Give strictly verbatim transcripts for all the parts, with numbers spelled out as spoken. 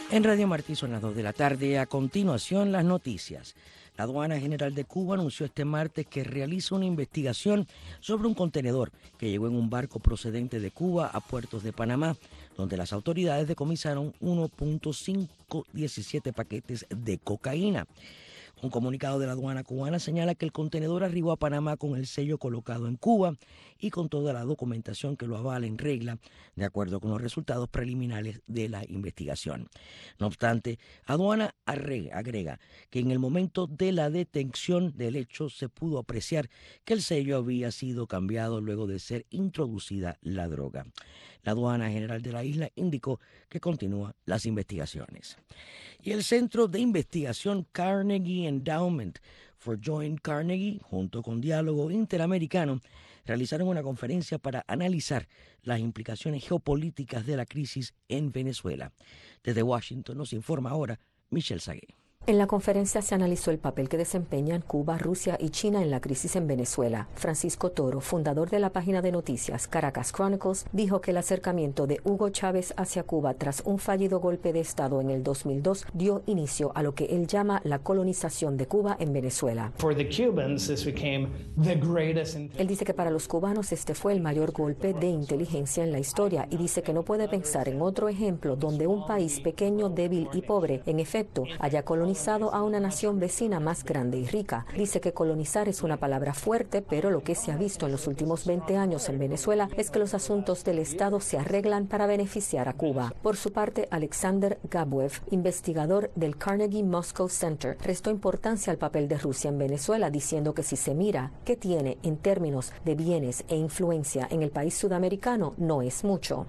En Radio Martí son las dos de la tarde. A continuación, las noticias. La Aduana General de Cuba anunció este martes que realiza una investigación sobre un contenedor que llegó en un barco procedente de Cuba a puertos de Panamá, donde las autoridades decomisaron uno punto quinientos diecisiete paquetes de cocaína. Un comunicado de la aduana cubana señala que el contenedor arribó a Panamá con el sello colocado en Cuba y con toda la documentación que lo avala en regla, de acuerdo con los resultados preliminares de la investigación. No obstante, aduana agrega que en el momento de la detención del hecho se pudo apreciar que el sello había sido cambiado luego de ser introducida la droga. La aduana general de la isla indicó que continúa las investigaciones. Y el Centro de Investigación Carnegie Endowment for Joint Carnegie, junto con Diálogo Interamericano, realizaron una conferencia para analizar las implicaciones geopolíticas de la crisis en Venezuela. Desde Washington nos informa ahora Michelle Sagué. En la conferencia se analizó el papel que desempeñan Cuba, Rusia y China en la crisis en Venezuela. Francisco Toro, fundador de la página de noticias Caracas Chronicles, dijo que el acercamiento de Hugo Chávez hacia Cuba tras un fallido golpe de Estado en el dos mil dos dio inicio a lo que él llama la colonización de Cuba en Venezuela. Él dice que para los cubanos este fue el mayor golpe de inteligencia en la historia y dice que no puede pensar en otro ejemplo donde un país pequeño, débil y pobre, en efecto, haya colonizado a una nación vecina más grande y rica. Dice que colonizar es una palabra fuerte, pero lo que se ha visto en los últimos veinte años en Venezuela es que los asuntos del Estado se arreglan para beneficiar a Cuba. Por su parte, Alexander Gabuev, investigador del Carnegie Moscow Center, restó importancia al papel de Rusia en Venezuela, diciendo que si se mira qué tiene en términos de bienes e influencia en el país sudamericano, no es mucho.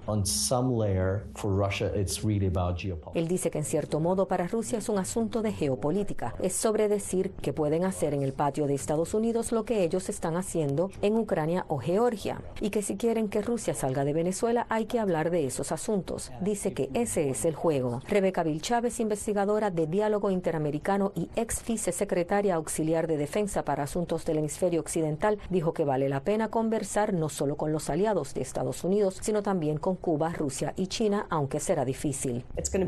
Él dice que en cierto modo para Rusia es un asunto de geopolítica. Es sobre decir que pueden hacer en el patio de Estados Unidos lo que ellos están haciendo en Ucrania o Georgia, y que si quieren que Rusia salga de Venezuela hay que hablar de esos asuntos. Dice que ese es el juego. Rebeca Vil Chávez, investigadora de Diálogo Interamericano y ex vicesecretaria auxiliar de Defensa para Asuntos del Hemisferio Occidental, dijo que vale la pena conversar no solo con los aliados de Estados Unidos, sino también con Cuba, Rusia y China, aunque será difícil.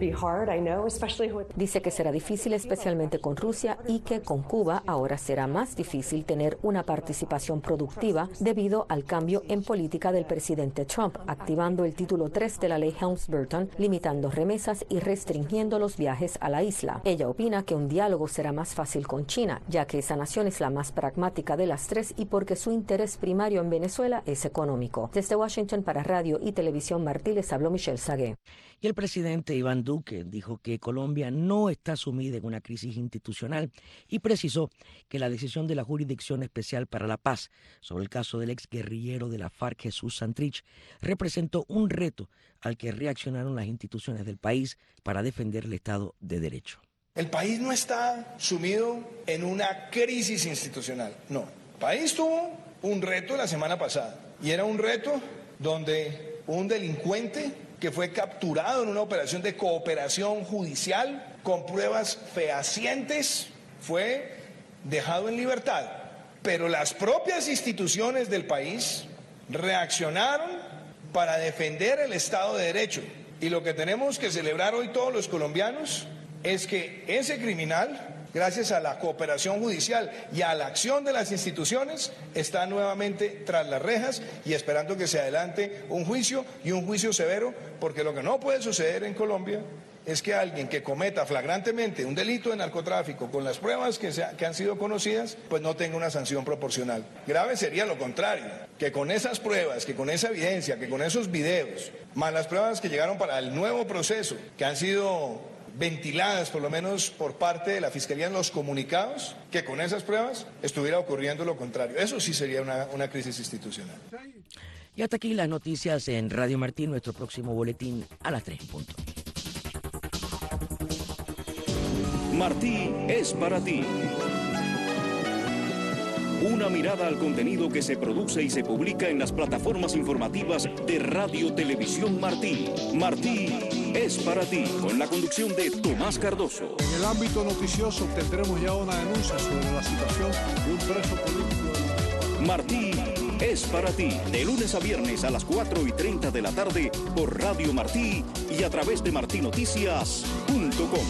Dice que será difícil especialmente con Rusia y que con Cuba ahora será más difícil tener una participación productiva debido al cambio en política del presidente Trump, activando el título tres de la ley Helms-Burton, limitando remesas y restringiendo los viajes a la isla. Ella opina que un diálogo será más fácil con China, ya que esa nación es la más pragmática de las tres y porque su interés primario en Venezuela es económico. Desde Washington para Radio y Televisión Martí les habló Michelle Sagué. Y el presidente Iván Duque dijo que Colombia no está sumida en una crisis institucional y precisó que la decisión de la Jurisdicción Especial para la Paz sobre el caso del exguerrillero de la FARC Jesús Santrich representó un reto al que reaccionaron las instituciones del país para defender el Estado de Derecho. El país no está sumido en una crisis institucional, no. El país tuvo un reto la semana pasada y era un reto donde un delincuente que fue capturado en una operación de cooperación judicial con pruebas fehacientes, fue dejado en libertad. Pero las propias instituciones del país reaccionaron para defender el Estado de Derecho. Y lo que tenemos que celebrar hoy todos los colombianos es que ese criminal, gracias a la cooperación judicial y a la acción de las instituciones, está nuevamente tras las rejas y esperando que se adelante un juicio y un juicio severo, porque lo que no puede suceder en Colombia es que alguien que cometa flagrantemente un delito de narcotráfico con las pruebas que, se ha, que han sido conocidas, pues no tenga una sanción proporcional. Grave sería lo contrario, que con esas pruebas, que con esa evidencia, que con esos videos, más las pruebas que llegaron para el nuevo proceso, que han sido ventiladas por lo menos por parte de la Fiscalía en los comunicados, que con esas pruebas estuviera ocurriendo lo contrario. Eso sí sería una, una crisis institucional. Y hasta aquí las noticias en Radio Martí, nuestro próximo boletín a las tres en punto. Martí es para ti. Una mirada al contenido que se produce y se publica en las plataformas informativas de Radio Televisión Martí. Martí es para ti, con la conducción de Tomás Cardoso. En el ámbito noticioso tendremos ya una denuncia sobre la situación de un preso político. Martí es para ti. De lunes a viernes a las cuatro y treinta de la tarde por Radio Martí y a través de martí noticias punto com.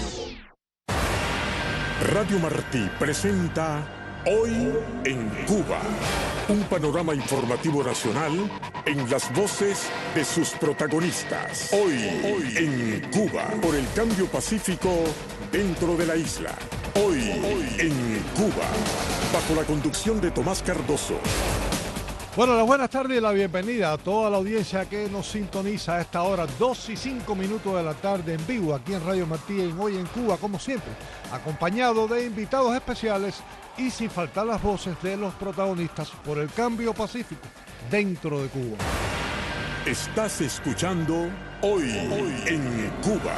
Radio Martí presenta Hoy en Cuba, un panorama informativo nacional en las voces de sus protagonistas. Hoy, Hoy en Cuba, por el cambio pacífico dentro de la isla. Hoy, Hoy en Cuba, bajo la conducción de Tomás Cardoso. Bueno, las buenas tardes y la bienvenida a toda la audiencia que nos sintoniza a esta hora, dos y cinco minutos de la tarde en vivo aquí en Radio Martí en Hoy en Cuba, como siempre, acompañado de invitados especiales y sin faltar las voces de los protagonistas por el cambio pacífico dentro de Cuba. Estás escuchando Hoy, Hoy en Cuba.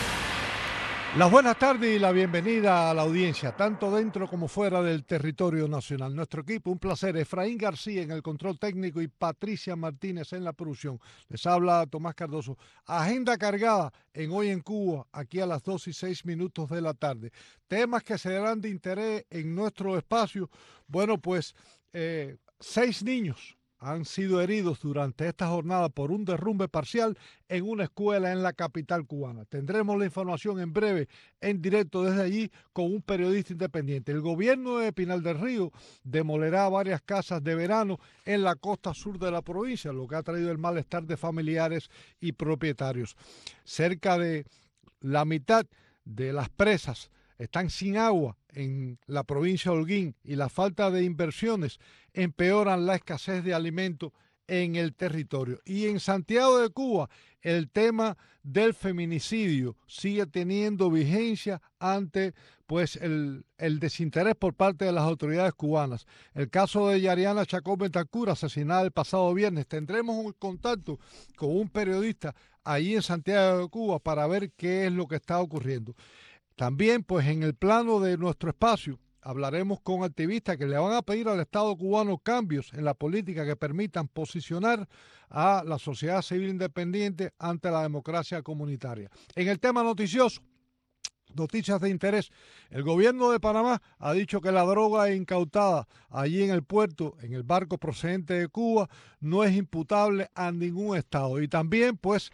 Las buenas tardes y la bienvenida a la audiencia, tanto dentro como fuera del territorio nacional. Nuestro equipo, un placer, Efraín García en el control técnico y Patricia Martínez en la producción. Les habla Tomás Cardoso. Agenda cargada en Hoy en Cuba, aquí a las dos y seis minutos de la tarde. Temas que serán de interés en nuestro espacio. Bueno, pues eh, seis niños han sido heridos durante esta jornada por un derrumbe parcial en una escuela en la capital cubana. Tendremos la información en breve, en directo desde allí, con un periodista independiente. El gobierno de Pinar del Río demolerá varias casas de verano en la costa sur de la provincia, lo que ha traído el malestar de familiares y propietarios. Cerca de la mitad de las presas están sin agua en la provincia de Holguín y la falta de inversiones empeoran la escasez de alimentos en el territorio. Y en Santiago de Cuba, el tema del feminicidio sigue teniendo vigencia ante pues el, el desinterés por parte de las autoridades cubanas. El caso de Yariana Chacón Betancur, asesinada el pasado viernes. Tendremos un contacto con un periodista allí en Santiago de Cuba para ver qué es lo que está ocurriendo. También, pues en el plano de nuestro espacio, hablaremos con activistas que le van a pedir al Estado cubano cambios en la política que permitan posicionar a la sociedad civil independiente ante la democracia comunitaria. En el tema noticioso, noticias de interés, el gobierno de Panamá ha dicho que la droga incautada allí en el puerto, en el barco procedente de Cuba, no es imputable a ningún Estado. Y también, pues,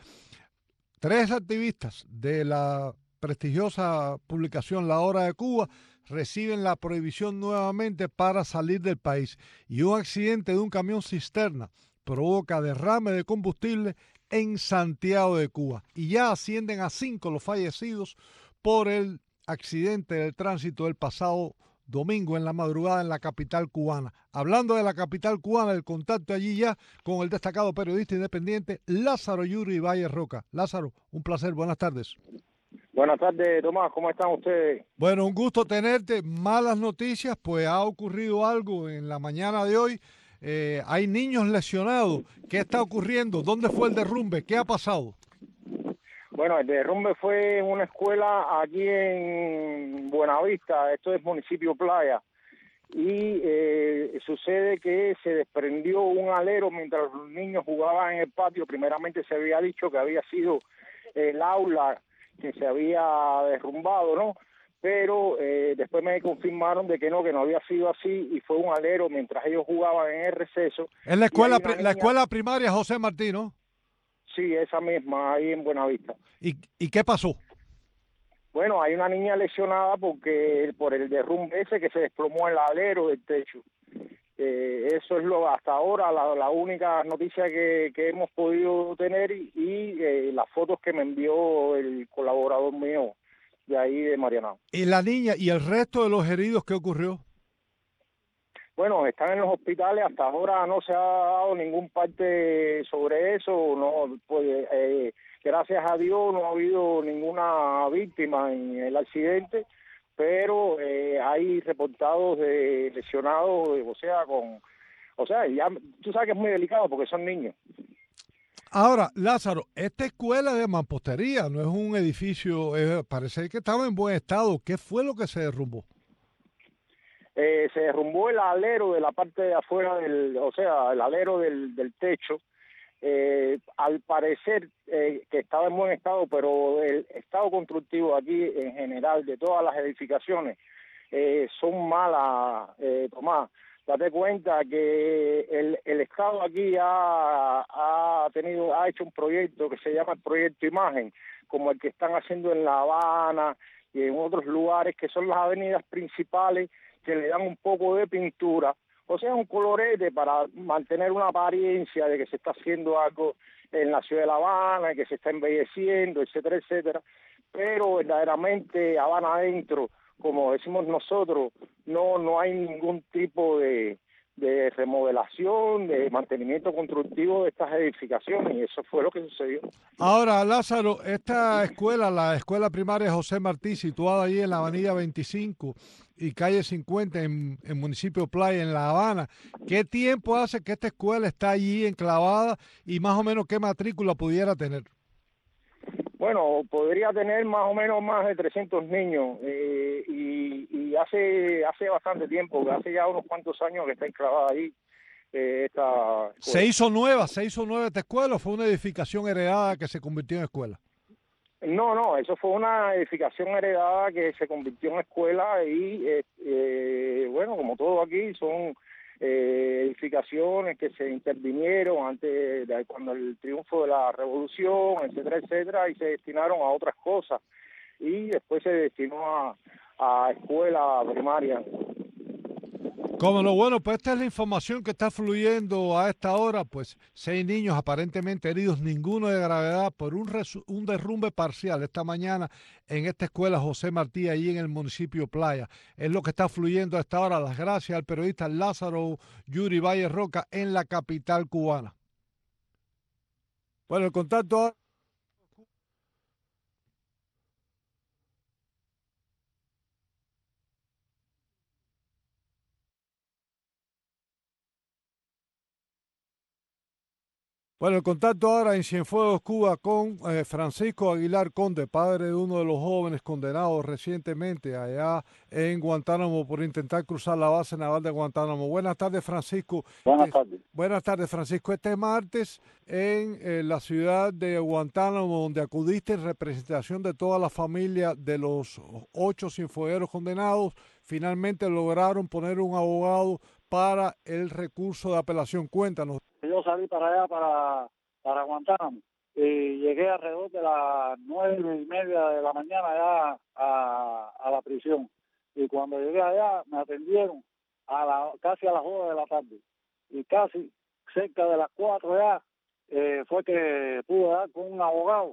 tres activistas de la prestigiosa publicación La Hora de Cuba reciben la prohibición nuevamente para salir del país y un accidente de un camión cisterna provoca derrame de combustible en Santiago de Cuba y ya ascienden a cinco los fallecidos por el accidente del tránsito del pasado domingo en la madrugada en la capital cubana. Hablando de la capital cubana, el contacto allí ya con el destacado periodista independiente Lázaro Yuri Valle Roca. Lázaro, un placer, buenas tardes. Buenas tardes, Tomás, ¿cómo están ustedes? Bueno, un gusto tenerte. Malas noticias, pues ha ocurrido algo en la mañana de hoy. Eh, hay niños lesionados. ¿Qué está ocurriendo? ¿Dónde fue el derrumbe? ¿Qué ha pasado? Bueno, el derrumbe fue en una escuela aquí en Buenavista, esto es municipio Playa, y eh, sucede que se desprendió un alero mientras los niños jugaban en el patio. Primeramente se había dicho que había sido el aula que se había derrumbado, ¿no? Pero eh, después me confirmaron de que no, que no había sido así y fue un alero mientras ellos jugaban en el receso. ¿Es la escuela, niña... la escuela primaria José Martí, no? Sí, esa misma, ahí en Buenavista. ¿Y, y qué pasó? Bueno, hay una niña lesionada porque por el derrumbe ese que se desplomó el alero del techo. Eh, eso es lo hasta ahora la, la única noticia que, que hemos podido tener y, y eh, las fotos que me envió el colaborador mío de ahí de Marianao. ¿Y la niña y el resto de los heridos qué ocurrió? Bueno, están en los hospitales, hasta ahora no se ha dado ningún parte sobre eso, no, pues, eh, gracias a Dios no ha habido ninguna víctima en el accidente, pero eh, hay reportados de lesionados, o sea, con, o sea, ya tú sabes que es muy delicado porque son niños. Ahora, Lázaro, esta escuela de mampostería no es un edificio, eh, parece que estaba en buen estado. ¿Qué fue lo que se derrumbó? Eh, se derrumbó el alero de la parte de afuera, del, o sea, el alero del, del techo. Eh, al parecer eh, que estaba en buen estado, pero el estado constructivo aquí en general de todas las edificaciones eh, son malas, eh, Tomás. date cuenta que el, el Estado aquí ha, ha tenido, ha hecho un proyecto que se llama el Proyecto Imagen, como el que están haciendo en La Habana y en otros lugares, que son las avenidas principales que le dan un poco de pintura, o sea, un colorete para mantener una apariencia de que se está haciendo algo en la ciudad de La Habana, que se está embelleciendo, etcétera, etcétera, pero verdaderamente Habana adentro, como decimos nosotros, no no hay ningún tipo de, de remodelación, de mantenimiento constructivo de estas edificaciones, y eso fue lo que sucedió. Ahora, Lázaro, esta escuela, la escuela primaria José Martí, situada allí en la avenida veinticinco y calle cincuenta en el municipio Playa, en La Habana, ¿qué tiempo hace que esta escuela está allí enclavada y más o menos qué matrícula pudiera tener? Bueno, podría tener más o menos más de trescientos niños eh, y, y hace hace bastante tiempo, hace ya unos cuantos años que está enclavada ahí eh, esta escuela. ¿Se hizo nueva? ¿Se hizo nueva esta escuela o fue una edificación heredada que se convirtió en escuela? No, no, eso fue una edificación heredada que se convirtió en escuela y, eh, eh, bueno, como todo aquí, son eh, edificaciones que se intervinieron antes de cuando el triunfo de la revolución, etcétera, etcétera, y se destinaron a otras cosas y después se destinó a, a escuela primaria. Cómo no, bueno, pues esta es la información que está fluyendo a esta hora, pues seis niños aparentemente heridos, ninguno de gravedad por un, un derrumbe parcial esta mañana en esta escuela José Martí, allí en el municipio Playa. Es lo que está fluyendo a esta hora. Las gracias al periodista Lázaro Yuri Valle Roca en la capital cubana. Bueno, el contacto... Bueno, el contacto ahora en Cienfuegos, Cuba, con eh, Francisco Aguilar Conde, padre de uno de los jóvenes condenados recientemente allá en Guantánamo por intentar cruzar la base naval de Guantánamo. Buenas tardes, Francisco. Buenas tardes. Eh, buenas tardes, Francisco. Este martes en eh, la ciudad de Guantánamo, donde acudiste en representación de toda la familia de los ocho cienfuegueros condenados, finalmente lograron poner un abogado para el recurso de apelación. Cuéntanos. Yo salí para allá, para, para Guantánamo, y llegué alrededor de las nueve y media de la mañana allá a, a la prisión. Y cuando llegué allá me atendieron a la, casi a las dos de la tarde. Y casi cerca de las cuatro ya eh, fue que pude dar con un abogado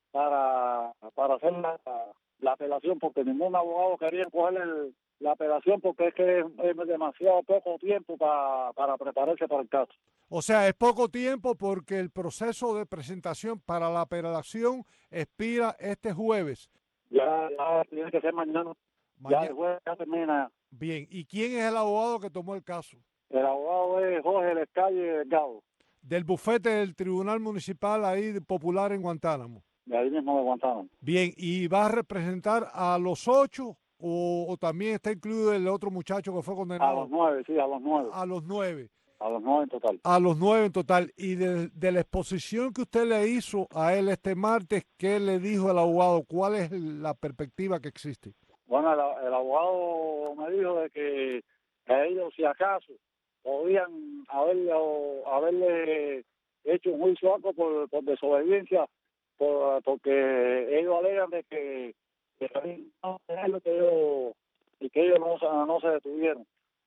para, para hacer la, la apelación, porque ningún abogado quería coger el, la apelación porque es que es, es demasiado poco tiempo para, para prepararse para el caso. O sea, es poco tiempo porque el proceso de presentación para la apelación expira este jueves. Ya, ya tiene que ser mañana. mañana. Ya el jueves ya termina. Bien, ¿y quién es el abogado que tomó el caso? El abogado es Jorge Lescalle Delgado. Del bufete del Tribunal Municipal ahí popular en Guantánamo. De ahí mismo de Guantánamo. Bien, ¿y va a representar a los ocho o, o también está incluido el otro muchacho que fue condenado? A los nueve, sí, a los nueve. A los nueve. A los nueve en total. A los nueve en total. Y de, de la exposición que usted le hizo a él este martes, ¿qué le dijo el abogado? ¿Cuál es la perspectiva que existe? Bueno, el, el abogado me dijo de que a ellos, si acaso, podían haberle, haberle hecho un juicio algo por, por desobediencia, por, porque ellos alegan de que, que no tenerlo, que ellos, y que ellos no, no se detuvieron.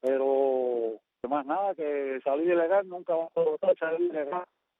Pero más nada, que salir ilegal nunca va a poder salir ilegal.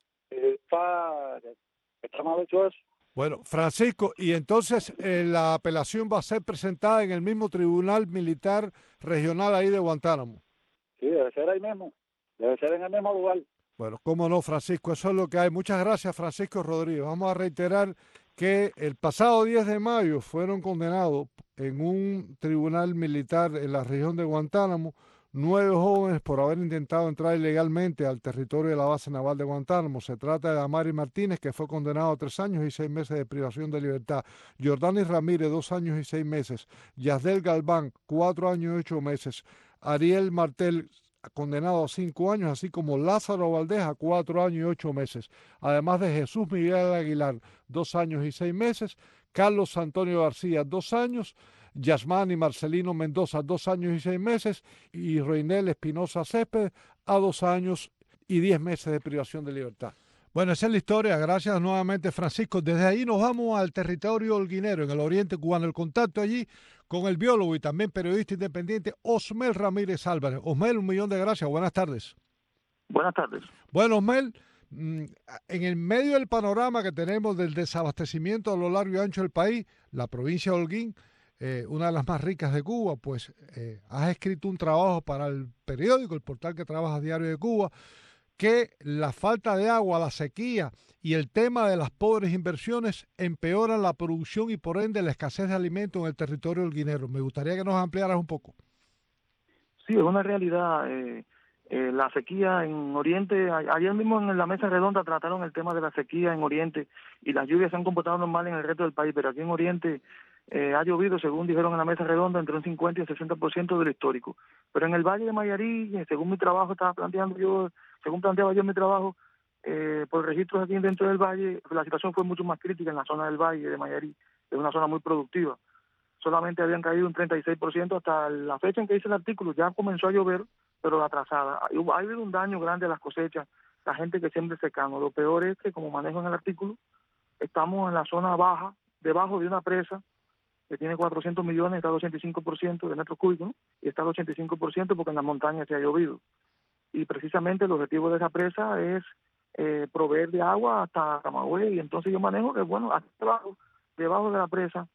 Está, está mal hecho eso. Bueno, Francisco, y entonces eh, la apelación va a ser presentada en el mismo Tribunal Militar Regional ahí de Guantánamo. Sí, debe ser ahí mismo, debe ser en el mismo lugar. Bueno, cómo no, Francisco, eso es lo que hay. Muchas gracias, Francisco Rodríguez. Vamos a reiterar que el pasado diez de mayo fueron condenados en un tribunal militar en la región de Guantánamo nueve jóvenes por haber intentado entrar ilegalmente al territorio de la base naval de Guantánamo. Se trata de Amari Martínez, que fue condenado a tres años y seis meses de privación de libertad. Jordani Ramírez, dos años y seis meses. Yasdel Galván, cuatro años y ocho meses. Ariel Martel, condenado a cinco años, así como Lázaro Valdés a cuatro años y ocho meses. Además de Jesús Miguel Aguilar, dos años y seis meses. Carlos Antonio García, dos años. Yasmani Marcelino Mendoza, dos años y seis meses, y Reinel Espinosa Céspedes, a dos años y diez meses de privación de libertad. Bueno, esa es la historia. Gracias nuevamente, Francisco. Desde ahí nos vamos al territorio holguinero, en el oriente cubano. El contacto allí con el biólogo y también periodista independiente Osmel Ramírez Álvarez. Osmel, un millón de gracias. Buenas tardes. Buenas tardes. Bueno, Osmel, en el medio del panorama que tenemos del desabastecimiento a lo largo y ancho del país, la provincia de Holguín, eh, una de las más ricas de Cuba, pues eh, has escrito un trabajo para el periódico, el portal que trabaja Diario de Cuba, que la falta de agua, la sequía y el tema de las pobres inversiones empeoran la producción y por ende la escasez de alimentos en el territorio holguinero. Me gustaría que nos ampliaras un poco. Sí, es una realidad. Eh, eh, la sequía en Oriente, a, ayer mismo en la mesa redonda trataron el tema de la sequía en Oriente y las lluvias se han comportado normal en el resto del país, pero aquí en Oriente eh, ha llovido, según dijeron en la mesa redonda, entre un cincuenta y un sesenta por ciento de lo histórico. Pero en el Valle de Mayarí, según mi trabajo estaba planteando yo, según planteaba yo en mi trabajo, eh, por registros aquí dentro del Valle, la situación fue mucho más crítica en la zona del Valle de Mayarí, es una zona muy productiva. Solamente habían caído un treinta y seis por ciento hasta la fecha en que hice el artículo, ya comenzó a llover, pero atrasada. Ha habido un daño grande a las cosechas, la gente que siempre secano. Lo peor es que, como manejo en el artículo, estamos en la zona baja, debajo de una presa que tiene cuatrocientos millones, está al ochenta y cinco por ciento de metros cúbicos, ¿no? Y está al ochenta y cinco por ciento porque en las montañas se ha llovido. Y precisamente el objetivo de esa presa es eh, proveer de agua hasta Camagüey, y entonces yo manejo que, bueno, aquí debajo, debajo de la presa,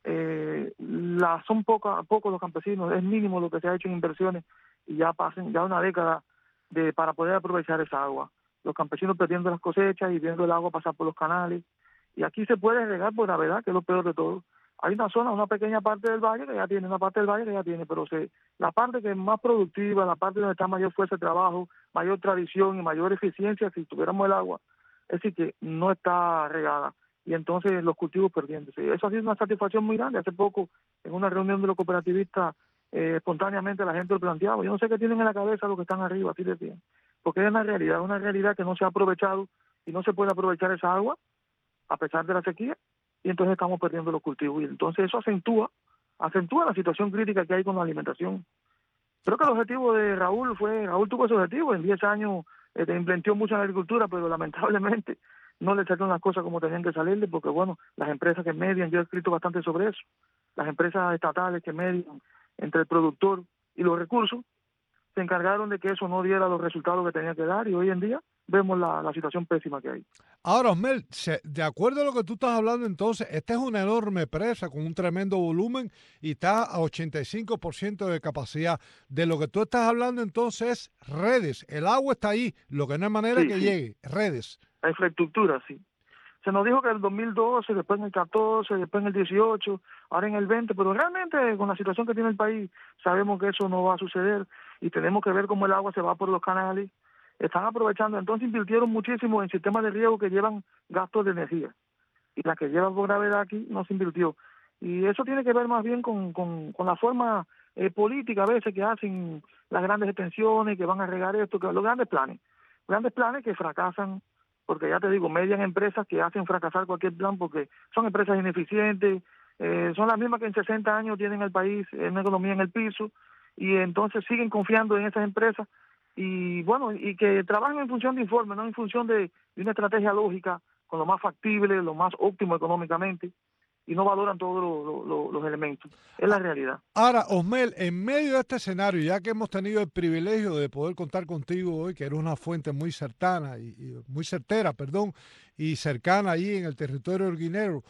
eh, la, son poca, pocos los campesinos, es mínimo lo que se ha hecho en inversiones, y ya pasen ya una década de para poder aprovechar esa agua. Los campesinos perdiendo las cosechas y viendo el agua pasar por los canales, y aquí se puede regar por gravedad, que es lo peor de todo. Hay una zona, una pequeña parte del valle que ya tiene, una parte del valle que ya tiene, pero se, la parte que es más productiva, la parte donde está mayor fuerza de trabajo, mayor tradición y mayor eficiencia, si tuviéramos el agua, es decir, que no está regada. Y entonces los cultivos perdiéndose. Eso ha sido una satisfacción muy grande. Hace poco, en una reunión de los cooperativistas, eh, espontáneamente la gente lo planteaba. Yo no sé qué tienen en la cabeza los que están arriba, así decían. Porque es una realidad, una realidad que no se ha aprovechado y no se puede aprovechar esa agua, a pesar de la sequía, y entonces estamos perdiendo los cultivos. Y entonces eso acentúa, acentúa la situación crítica que hay con la alimentación. Creo que el objetivo de Raúl fue, Raúl tuvo ese objetivo, en diez años eh, implementó mucho en la agricultura, pero lamentablemente no le salieron las cosas como tenían que salirle, porque bueno, las empresas que median, yo he escrito bastante sobre eso, las empresas estatales que median entre el productor y los recursos, se encargaron de que eso no diera los resultados que tenía que dar, y hoy en día vemos la, la situación pésima que hay. Ahora, Osmel, de acuerdo a lo que tú estás hablando, entonces, esta es una enorme presa con un tremendo volumen y está a ochenta y cinco por ciento de capacidad. De lo que tú estás hablando, entonces, es redes. El agua está ahí, lo que no hay manera sí, que sí. llegue, redes. La infraestructura, sí. Se nos dijo que en el dos mil doce, después en el catorce, después en el dieciocho, ahora en el veinte, pero realmente con la situación que tiene el país sabemos que eso no va a suceder y tenemos que ver cómo el agua se va por los canales. Están aprovechando, entonces invirtieron muchísimo en sistemas de riego que llevan gastos de energía, y la que lleva por gravedad aquí no se invirtió. Y eso tiene que ver más bien con, con, con la forma eh, política a veces que hacen las grandes extensiones, que van a regar esto, que los grandes planes, grandes planes que fracasan, porque ya te digo, median empresas que hacen fracasar cualquier plan porque son empresas ineficientes, eh, son las mismas que en sesenta años tienen el país en una economía en el piso, y entonces siguen confiando en esas empresas, y bueno, y que trabajan en función de informes, no en función de, de una estrategia lógica, con lo más factible, lo más óptimo económicamente, y no valoran todos lo, lo, los elementos. Es la realidad. Ahora, Osmel, en medio de este escenario, ya que hemos tenido el privilegio de poder contar contigo hoy, que eres una fuente muy cercana, y, y muy certera, perdón, y cercana ahí en el territorio holguinero,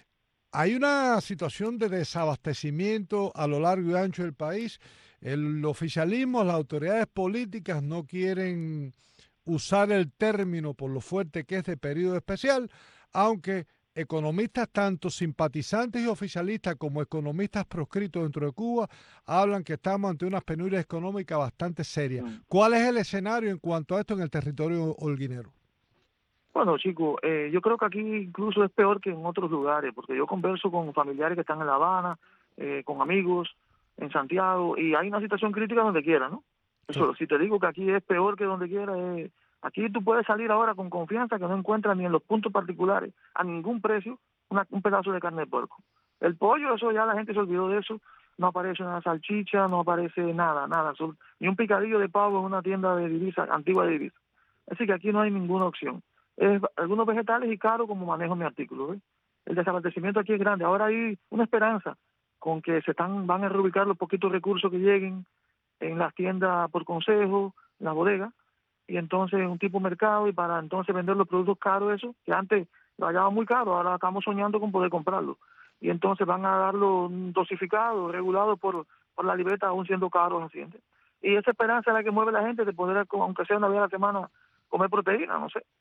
hay una situación de desabastecimiento a lo largo y ancho del país. El oficialismo, las autoridades políticas no quieren usar el término por lo fuerte que es de periodo especial, aunque economistas tanto simpatizantes y oficialistas como economistas proscritos dentro de Cuba hablan que estamos ante unas penurias económicas bastante serias. ¿Cuál es el escenario en cuanto a esto en el territorio holguinero? Bueno, chicos, eh, yo creo que aquí incluso es peor que en otros lugares, porque yo converso con familiares que están en La Habana, eh, con amigos en Santiago, y hay una situación crítica donde quiera, ¿no? Eso, si te digo que aquí es peor que donde quiera, eh, aquí tú puedes salir ahora con confianza que no encuentras ni en los puntos particulares, a ningún precio, una, un pedazo de carne de puerco. El pollo, eso ya la gente se olvidó de eso. No aparece una salchicha, no aparece nada, nada. Ni un picadillo de pavo en una tienda de divisa, antigua de divisa. Así que aquí no hay ninguna opción. Es algunos vegetales y caro como manejo mi artículo. ¿eh? El desabastecimiento aquí es grande. Ahora hay una esperanza con que se están van a reubicar los poquitos recursos que lleguen en las tiendas por consejo, en las bodegas, y entonces un tipo de mercado, y para entonces vender los productos caros, eso, que antes lo hallaban muy caro, ahora estamos soñando con poder comprarlo. Y entonces van a darlo dosificado, regulado por, por la libreta, aún siendo caros así. Y esa esperanza es la que mueve a la gente de poder, aunque sea una vez a la semana, comer proteína, no sé.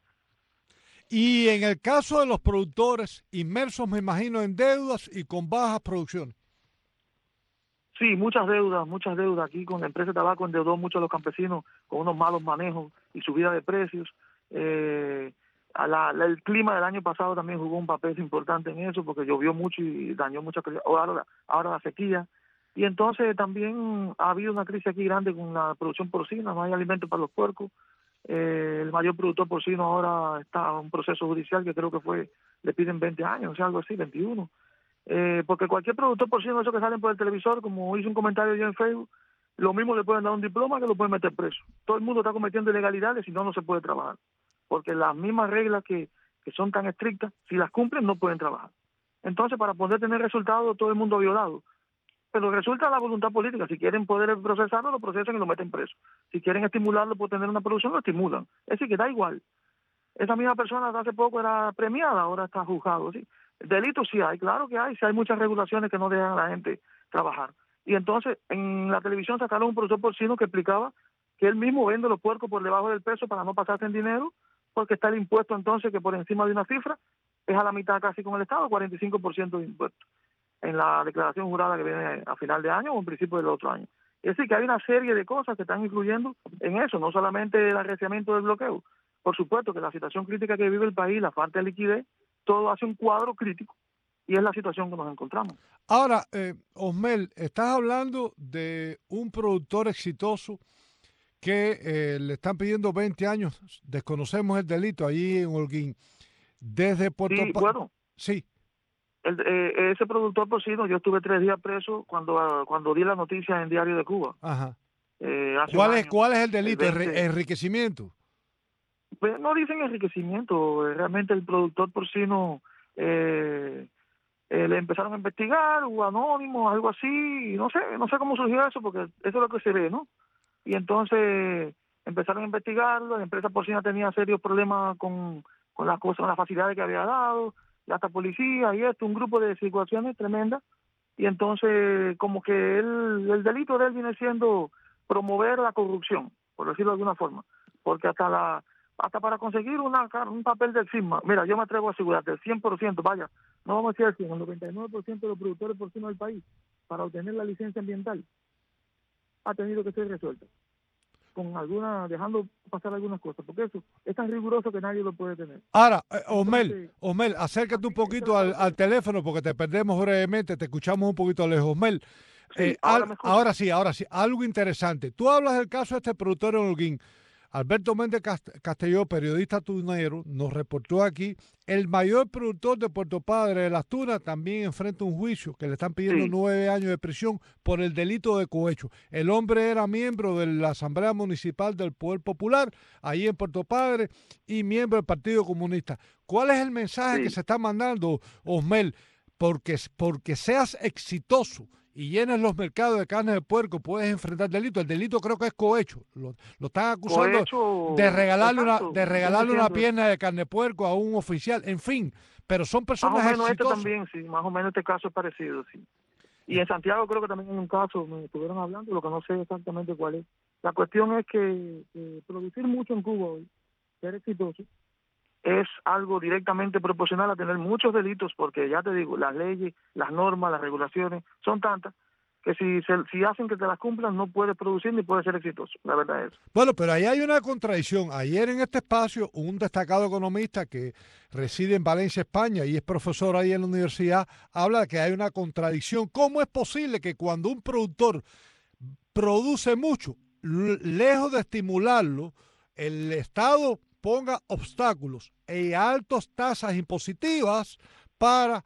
Y en el caso de los productores, inmersos, me imagino, en deudas y con bajas producciones. Sí, muchas deudas, muchas deudas. Aquí con la empresa de tabaco endeudó mucho a los campesinos con unos malos manejos y subida de precios. Eh, a la, la, el clima del año pasado también jugó un papel importante en eso, porque llovió mucho y dañó mucha calidad. Ahora, ahora la sequía. Y entonces también ha habido una crisis aquí grande con la producción porcina, no hay alimento para los puercos. Eh, el mayor productor porcino ahora está en un proceso judicial que creo que fue, le piden veinte años, o sea, algo así, veintiuno. Eh, porque cualquier productor porcino, esos que salen por el televisor, como hice un comentario yo en Facebook, lo mismo le pueden dar un diploma que lo pueden meter preso. Todo el mundo está cometiendo ilegalidades y no, no se puede trabajar. Porque las mismas reglas que, que son tan estrictas, si las cumplen, no pueden trabajar. Entonces, para poder tener resultados, todo el mundo ha violado. Pero resulta la voluntad política. Si quieren poder procesarlo, lo procesan y lo meten preso. Si quieren estimularlo por tener una producción, lo estimulan. Es decir, que da igual. Esa misma persona hace poco era premiada, ahora está juzgado. ¿sí? Delitos sí hay, claro que hay. Sí hay muchas regulaciones que no dejan a la gente trabajar. Y entonces, en la televisión sacaron un productor porcino que explicaba que él mismo vende los puercos por debajo del peso para no pasarse en dinero, porque está el impuesto entonces que por encima de una cifra es a la mitad casi con el Estado, cuarenta y cinco por ciento de impuesto en la declaración jurada que viene a final de año o en principio del otro año. Es decir, que hay una serie de cosas que están incluyendo en eso, no solamente el arreciamiento del bloqueo. Por supuesto que la situación crítica que vive el país, la falta de liquidez, todo hace un cuadro crítico y es la situación que nos encontramos. Ahora, eh, Osmel, estás hablando de un productor exitoso que eh, le están pidiendo veinte años, desconocemos el delito allí en Holguín, desde Puerto Sí, Pa- bueno. Sí. El, eh, ese productor porcino, yo estuve tres días preso cuando cuando di la noticia en Diario de Cuba. Ajá. Eh, hace ¿Cuál un es año, cuál es el delito? el veinte. Enri- enriquecimiento. Pues no dicen enriquecimiento, realmente el productor porcino eh, eh, le empezaron a investigar, hubo anónimos, algo así, y no sé, no sé cómo surgió eso, porque eso es lo que se ve, ¿no? Y entonces empezaron a investigarlo, la empresa porcina tenía serios problemas con, con las cosas, con las facilidades que había dado, y hasta policía y esto, un grupo de situaciones tremendas, y entonces como que él, el delito de él viene siendo promover la corrupción, por decirlo de alguna forma, porque hasta la hasta para conseguir una, un papel del CISMA, mira, yo me atrevo a asegurarte, el cien por ciento, vaya, no vamos a decir el cien, el noventa y nueve por ciento de los productores porcinos del país, para obtener la licencia ambiental, ha tenido que ser resuelta, con alguna, dejando pasar algunas cosas, porque eso es tan riguroso que nadie lo puede tener. Ahora, eh, Osmel, Entonces, Osmel, acércate un poquito al, al teléfono porque te perdemos brevemente, te escuchamos un poquito lejos. Osmel, Sí, eh, ahora al- me escuchas. ahora sí, ahora sí, algo interesante. Tú hablas del caso de este productor en Holguín. Alberto Méndez Cast- Castelló, periodista tunero, nos reportó aquí, el mayor productor de Puerto Padre de las Tunas también enfrenta un juicio que le están pidiendo Sí. nueve años de prisión por el delito de cohecho. El hombre era miembro de la Asamblea Municipal del Poder Popular, ahí en Puerto Padre, y miembro del Partido Comunista. ¿Cuál es el mensaje Sí. que se está mandando, Osmel? Porque, porque seas exitoso y llenes los mercados de carne de puerco, puedes enfrentar delito. El delito creo que es cohecho. Lo, lo están acusando Cohecho, de regalarle una, exacto, de regalarle una viene siendo pierna de carne de puerco a un oficial. En fin, pero son Más o personas menos este exitosas. también, sí, más o menos este caso es parecido, sí. Y en Santiago creo que también hay un caso, me estuvieron hablando, lo que no sé exactamente cuál es. La cuestión es que, que producir mucho en Cuba hoy, ser exitoso, es algo directamente proporcional a tener muchos delitos, porque ya te digo, las leyes, las normas, las regulaciones son tantas que si se, si hacen que te las cumplan no puedes producir ni puedes ser exitoso, la verdad es. Bueno, pero ahí hay una contradicción. Ayer en este espacio, un destacado economista que reside en Valencia, España, y es profesor ahí en la universidad, habla de que hay una contradicción. ¿Cómo es posible que cuando un productor produce mucho, l- lejos de estimularlo, el Estado ponga obstáculos y altas tasas impositivas para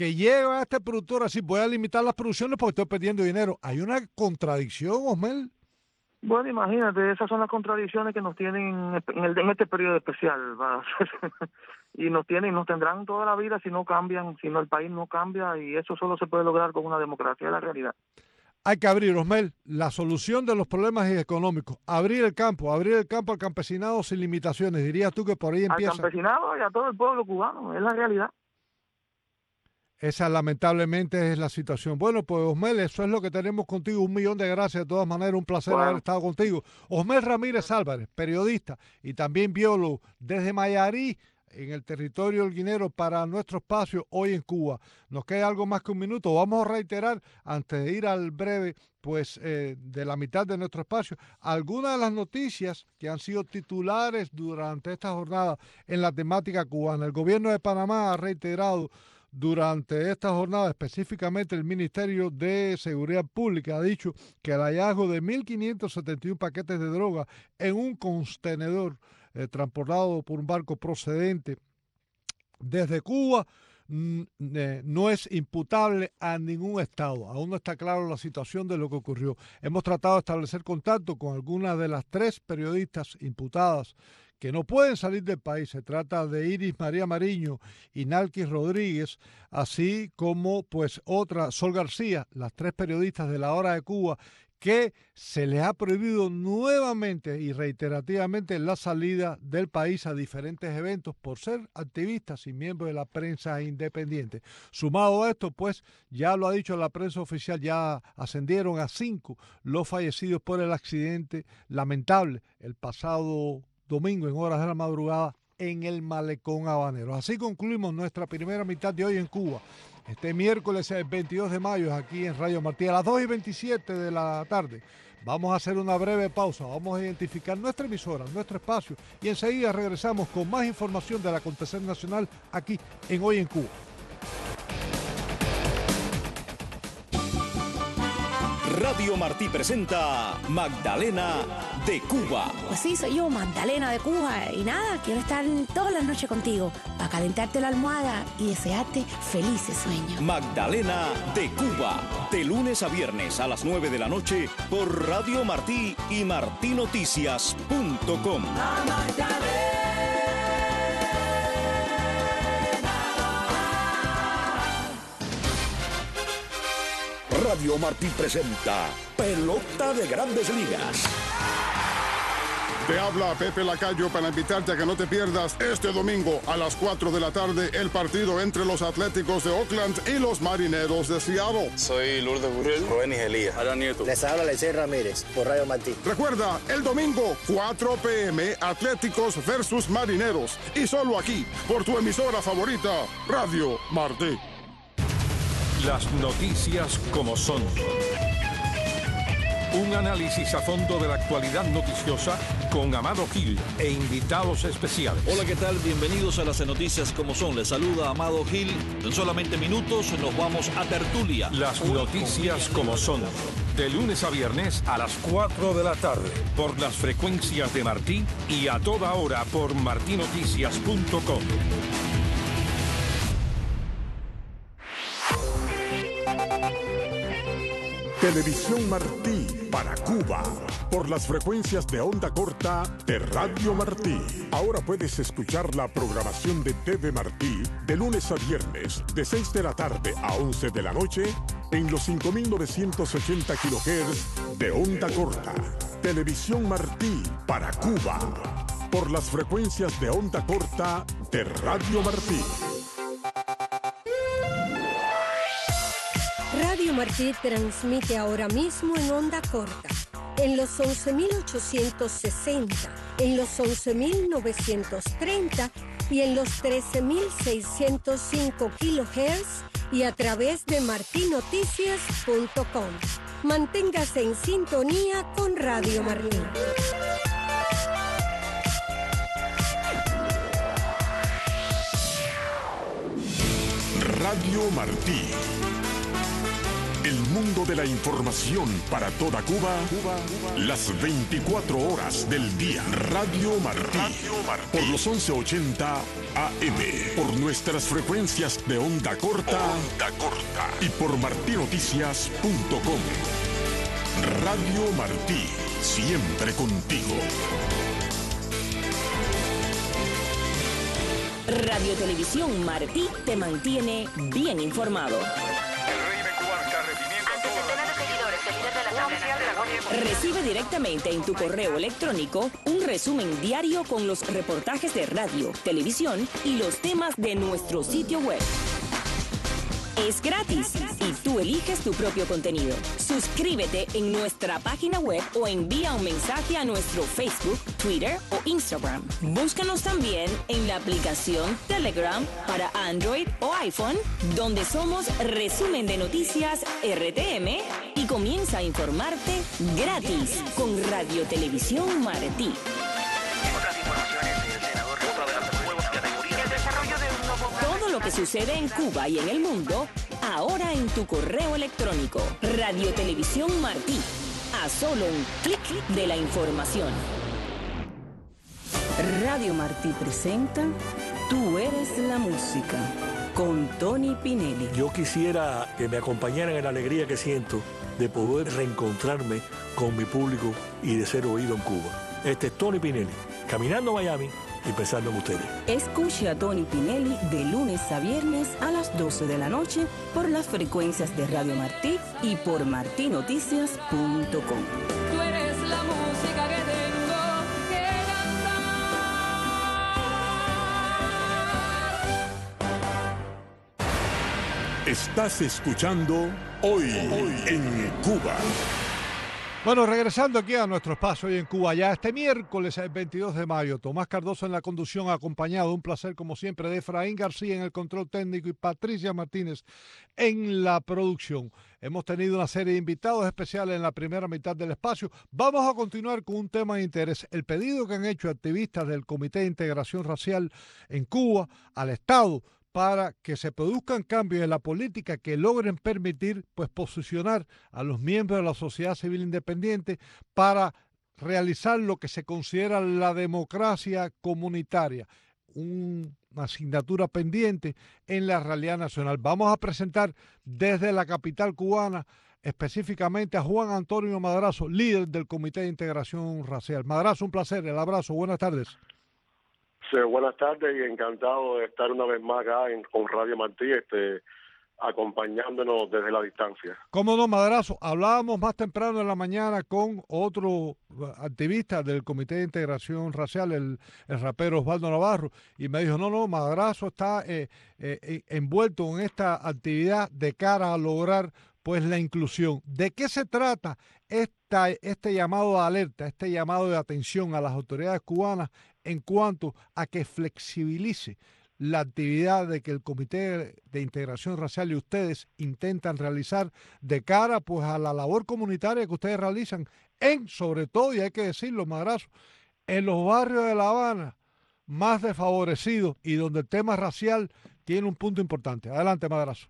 que llega a este productor así, voy a limitar las producciones porque estoy perdiendo dinero. Hay una contradicción, Osmel. Bueno, imagínate, esas son las contradicciones que nos tienen en, el, en este periodo especial. ¿Va? Y nos tienen, nos tendrán toda la vida si no cambian, si no el país no cambia, y eso solo se puede lograr con una democracia, es la realidad. Hay que abrir, Osmel, la solución de los problemas económicos. Abrir el campo, abrir el campo al campesinado sin limitaciones. Dirías tú que por ahí empieza. Al campesinado y a todo el pueblo cubano, es la realidad. Esa lamentablemente es la situación. Bueno, pues Osmel, eso es lo que tenemos contigo. Un millón de gracias. De todas maneras, un placer bueno. haber estado contigo. Osmel Ramírez Álvarez, periodista y también biólogo desde Mayarí, en el territorio holguinero, para nuestro espacio Hoy en Cuba. Nos queda algo más que un minuto. Vamos a reiterar, antes de ir al breve, pues eh, de la mitad de nuestro espacio, algunas de las noticias que han sido titulares durante esta jornada en la temática cubana. El gobierno de Panamá ha reiterado durante esta jornada, específicamente el Ministerio de Seguridad Pública ha dicho que el hallazgo de mil quinientos setenta y uno paquetes de droga en un contenedor Eh, transportado por un barco procedente desde Cuba mm, eh, no es imputable a ningún estado. Aún no está claro la situación de lo que ocurrió. Hemos tratado de establecer contacto con algunas de las tres periodistas imputadas que no pueden salir del país. Se trata de Iris María Mariño y Nalkis Rodríguez, así como pues otra, Sol García, las tres periodistas de La Hora de Cuba, que se les ha prohibido nuevamente y reiterativamente la salida del país a diferentes eventos por ser activistas y miembros de la prensa independiente. Sumado a esto, pues, ya lo ha dicho la prensa oficial, ya ascendieron a cinco los fallecidos por el accidente lamentable el pasado domingo en horas de la madrugada en el Malecón Habanero. Así concluimos nuestra primera mitad de Hoy en Cuba. Este miércoles el veintidós de mayo aquí en Radio Martí a las dos y veintisiete de la tarde. Vamos a hacer una breve pausa, vamos a identificar nuestra emisora, nuestro espacio y enseguida regresamos con más información del acontecer nacional aquí en Hoy en Cuba. Radio Martí presenta Magdalena de Cuba. Pues sí, soy yo, Magdalena de Cuba. Y nada, quiero estar todas las noches contigo para calentarte la almohada y desearte felices sueños. Magdalena de Cuba, de lunes a viernes a las nueve de la noche por Radio Martí y martinoticias punto com. Radio Martí presenta Pelota de Grandes Ligas. Te habla Pepe Lacayo para invitarte a que no te pierdas este domingo a las cuatro de la tarde el partido entre los Atléticos de Oakland y los Marineros de Seattle. Soy Lourdes Burrell, Rubén Igelía, Alan Nieto. Les habla Lecey Ramírez por Radio Martí. Recuerda, el domingo, cuatro p m, Atléticos versus Marineros. Y solo aquí, por tu emisora favorita, Radio Martí. Las noticias como son. Un análisis a fondo de la actualidad noticiosa con Amado Gil e invitados especiales. Hola, ¿qué tal? Bienvenidos a las noticias como son. Les saluda Amado Gil. En solamente minutos nos vamos a tertulia. Las noticias como son. De lunes a viernes a las cuatro de la tarde. Por las frecuencias de Martí y a toda hora por martinoticias punto com. Televisión Martí para Cuba, por las frecuencias de onda corta de Radio Martí. Ahora puedes escuchar la programación de T V Martí de lunes a viernes, de seis de la tarde a once de la noche, en los cinco mil novecientos ochenta kilohertz de onda corta. Televisión Martí para Cuba, por las frecuencias de onda corta de Radio Martí. Radio Martí transmite ahora mismo en onda corta, en los once mil ochocientos sesenta, en los once mil novecientos treinta y en los trece mil seiscientos cinco kilohertz y a través de martinoticias punto com. Manténgase en sintonía con Radio Martí. Radio Martí. el mundo de la información para toda Cuba, Cuba, Cuba. Las veinticuatro horas del día. Radio Martí. Radio Martí. Por los once ochenta A M. Por nuestras frecuencias de onda corta. Onda corta. Y por martí noticias punto com. Radio Martí. Siempre contigo. Radio Televisión Martí te mantiene bien informado. Recibe directamente en tu correo electrónico un resumen diario con los reportajes de radio, televisión y los temas de nuestro sitio web. Es gratis y tú eliges tu propio contenido. Suscríbete en nuestra página web o envía un mensaje a nuestro Facebook, Twitter o Instagram. Búscanos también en la aplicación Telegram para Android o iPhone, donde somos Resumen de Noticias R T M y comienza a informarte gratis con Radio Televisión Martí. Todo lo que sucede en Cuba y en el mundo, ahora en tu correo electrónico. Radio Televisión Martí. A solo un clic de la información. Radio Martí presenta Tú eres la música, con Tony Pinelli. Yo quisiera que me acompañaran en la alegría que siento de poder reencontrarme con mi público y de ser oído en Cuba. Este es Tony Pinelli, caminando a Miami y pensando en ustedes. Escuche a Tony Pinelli de lunes a viernes a las doce de la noche por las frecuencias de Radio Martí y por martí noticias punto com. Tú eres la música que tengo que cantar. Estás escuchando Hoy, Hoy en Cuba. Bueno, regresando aquí a nuestro espacio hoy en Cuba, ya este miércoles veintidós de mayo, Tomás Cardoso en la conducción, acompañado, un placer como siempre, de Efraín García en el control técnico y Patricia Martínez en la producción. Hemos tenido una serie de invitados especiales en la primera mitad del espacio. Vamos a continuar con un tema de interés, el pedido que han hecho activistas del Comité de Integración Racial en Cuba al Estado para que se produzcan cambios en la política que logren permitir pues posicionar a los miembros de la sociedad civil independiente para realizar lo que se considera la democracia comunitaria, un, una asignatura pendiente en la realidad nacional. Vamos a presentar desde la capital cubana específicamente a Juan Antonio Madrazo, líder del Comité de Integración Racial. Madrazo, un placer, el abrazo, buenas tardes. Sí, buenas tardes y encantado de estar una vez más acá en, con Radio Martí, este, acompañándonos desde la distancia. ¿Cómo no, Madrazo? Hablábamos más temprano en la mañana con otro activista del Comité de Integración Racial, el, el rapero Osvaldo Navarro, y me dijo, no, no, Madrazo está eh, eh, envuelto en esta actividad de cara a lograr pues la inclusión. ¿De qué se trata esta, este llamado de alerta, este llamado de atención a las autoridades cubanas en cuanto a que flexibilice la actividad de que el Comité de Integración Racial y ustedes intentan realizar de cara pues a la labor comunitaria que ustedes realizan en, sobre todo, y hay que decirlo, Madrazo, en los barrios de La Habana más desfavorecidos y donde el tema racial tiene un punto importante? Adelante, Madrazo.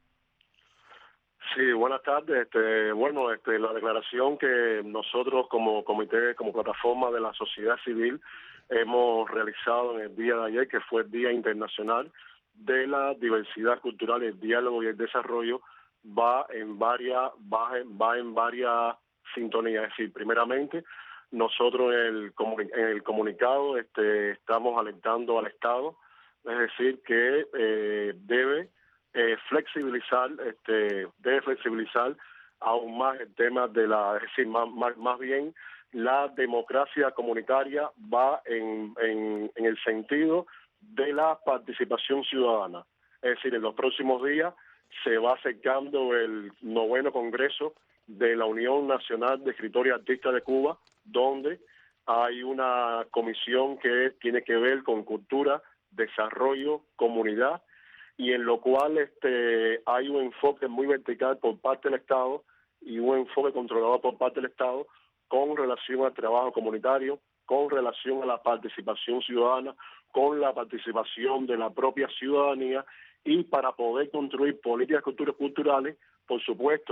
Sí, buenas tardes. Este, bueno, este, la declaración que nosotros como comité, como plataforma de la sociedad civil, hemos realizado en el día de ayer, que fue el Día Internacional de la Diversidad Cultural, el Diálogo y el Desarrollo, va en varias, va en, va en varias sintonías. Es decir, primeramente, nosotros en el, en el comunicado este, estamos alentando al Estado, es decir, que eh, debe eh, flexibilizar, este, debe flexibilizar aún más el tema de la, es decir, más, más, más bien la democracia comunitaria va en, en, en el sentido de la participación ciudadana. Es decir, en los próximos días se va acercando el noveno Congreso de la Unión Nacional de Escritores y Artistas de Cuba, donde hay una comisión que tiene que ver con cultura, desarrollo, comunidad, y en lo cual este hay un enfoque muy vertical por parte del Estado y un enfoque controlado por parte del Estado con relación al trabajo comunitario, con relación a la participación ciudadana, con la participación de la propia ciudadanía, y para poder construir políticas culturales, por supuesto,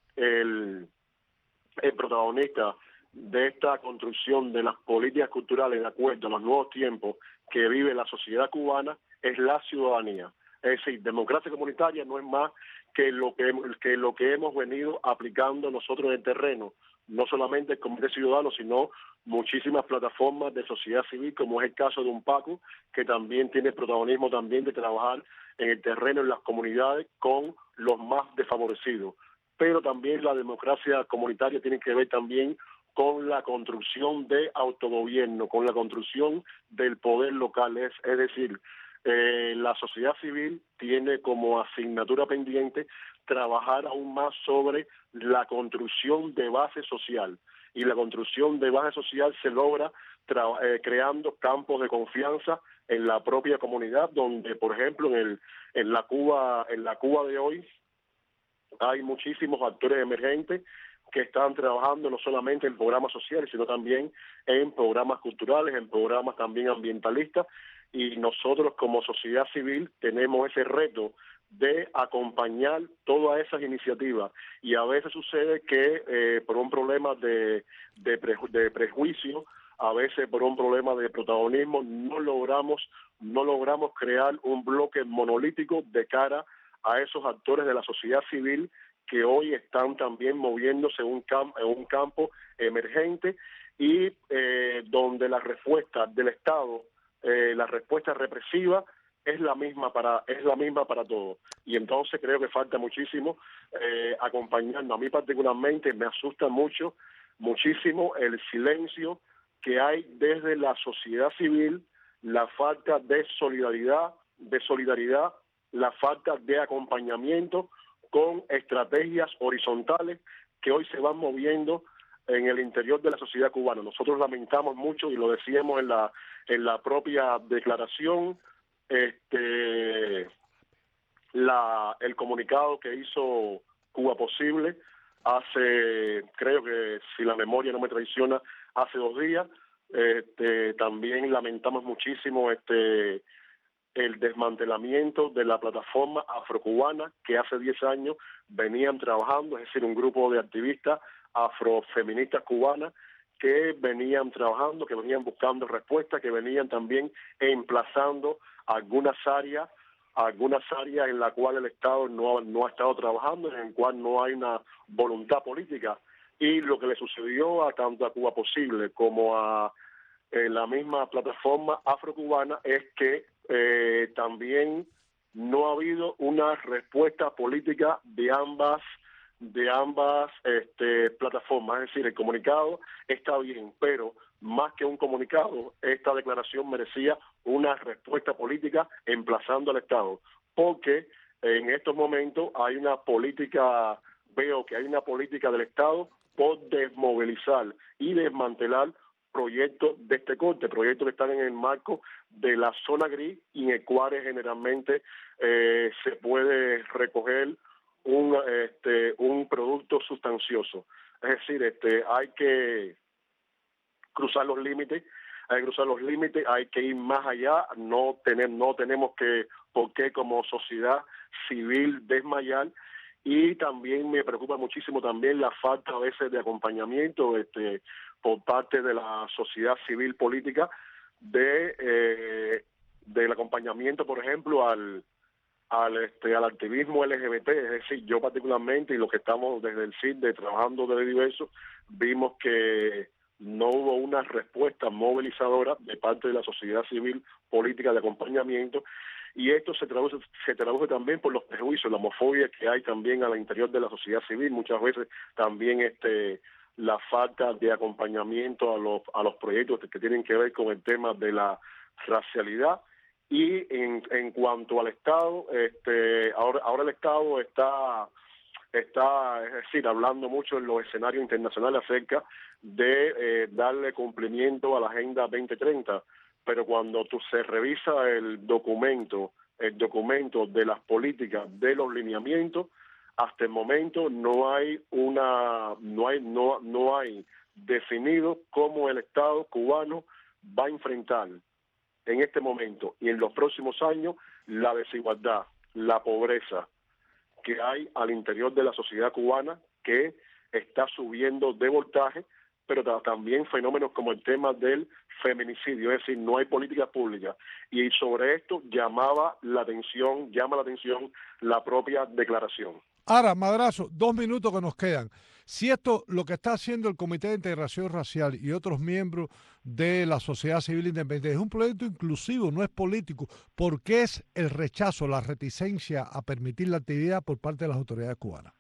el, el protagonista de esta construcción de las políticas culturales de acuerdo a los nuevos tiempos que vive la sociedad cubana es la ciudadanía. Es decir, democracia comunitaria no es más que lo que, que lo que hemos venido aplicando nosotros en el terreno, no solamente el Comité Ciudadano, sino muchísimas plataformas de sociedad civil, como es el caso de UNPACU, que también tiene el protagonismo también de trabajar en el terreno, en las comunidades, con los más desfavorecidos. Pero también la democracia comunitaria tiene que ver también con la construcción de autogobierno, con la construcción del poder local, es, es decir, eh, la sociedad civil tiene como asignatura pendiente trabajar aún más sobre la construcción de base social, y la construcción de base social se logra eh, creando campos de confianza en la propia comunidad, donde, por ejemplo, en el en la Cuba en la Cuba de hoy hay muchísimos actores emergentes que están trabajando no solamente en programas sociales, sino también en programas culturales, en programas también ambientalistas, y nosotros como sociedad civil tenemos ese reto de acompañar todas esas iniciativas, y a veces sucede que eh, por un problema de, de, preju de prejuicio, a veces por un problema de protagonismo, no logramos, no logramos crear un bloque monolítico de cara a esos actores de la sociedad civil que hoy están también moviéndose en un, camp en un campo emergente, y eh, donde la respuesta del Estado, eh, la respuesta represiva, es la misma para es la misma para todos. Y entonces creo que falta muchísimo eh, acompañarnos. A mí particularmente me asusta mucho, muchísimo el silencio que hay desde la sociedad civil, la falta de solidaridad, de solidaridad, la falta de acompañamiento con estrategias horizontales que hoy se van moviendo en el interior de la sociedad cubana. Nosotros lamentamos mucho, y lo decíamos en la en la propia declaración, este la el comunicado que hizo Cuba Posible hace, creo que si la memoria no me traiciona, hace dos días. Este, también lamentamos muchísimo este el desmantelamiento de la plataforma afrocubana que hace diez años venían trabajando, es decir, un grupo de activistas afrofeministas cubanas que venían trabajando, que venían buscando respuestas, que venían también emplazando algunas áreas, algunas áreas en las cuales el Estado no, no ha estado trabajando, en las cuales no hay una voluntad política. Y lo que le sucedió a tanto a Cuba Posible como a eh, la misma plataforma afrocubana es que eh, también no ha habido una respuesta política de ambas de ambas este, plataformas. Es decir, el comunicado está bien, pero más que un comunicado, esta declaración merecía una respuesta política emplazando al Estado, porque en estos momentos hay una política, veo que hay una política del Estado por desmovilizar y desmantelar proyectos de este corte, proyectos que están en el marco de la zona gris, y en el cual generalmente eh, se puede recoger un este un producto sustancioso. Es decir, este hay que cruzar los límites, hay que cruzar los límites, hay que ir más allá, no tener, no tenemos que por qué como sociedad civil desmayar. Y también me preocupa muchísimo también la falta a veces de acompañamiento este por parte de la sociedad civil política de eh, del acompañamiento, por ejemplo, al al este al activismo L G B T. Es decir, yo particularmente, y los que estamos desde el C I D E trabajando de diverso, vimos que no hubo una respuesta movilizadora de parte de la sociedad civil política de acompañamiento, y esto se traduce se traduce también por los prejuicios, la homofobia que hay también al interior de la sociedad civil, muchas veces también este la falta de acompañamiento a los a los proyectos que tienen que ver con el tema de la racialidad. Y en, en cuanto al Estado, este ahora ahora el Estado está está es decir hablando mucho en los escenarios internacionales acerca de eh, darle cumplimiento a la Agenda veinte treinta, pero cuando tú se revisa el documento el documento de las políticas, de los lineamientos, hasta el momento no hay una no hay no no hay definido cómo el Estado cubano va a enfrentar en este momento y en los próximos años la desigualdad, la pobreza, que que hay al interior de la sociedad cubana que está subiendo de voltaje, pero también fenómenos como el tema del feminicidio, es decir, no hay políticas públicas. Y sobre esto llamaba la atención, llama la atención la propia declaración. Ahora, Madrazo, dos minutos que nos quedan. Si esto, lo que está haciendo el Comité de Integración Racial y otros miembros de la sociedad civil independiente es un proyecto inclusivo, no es político, ¿por qué es el rechazo, la reticencia a permitir la actividad por parte de las autoridades cubanas?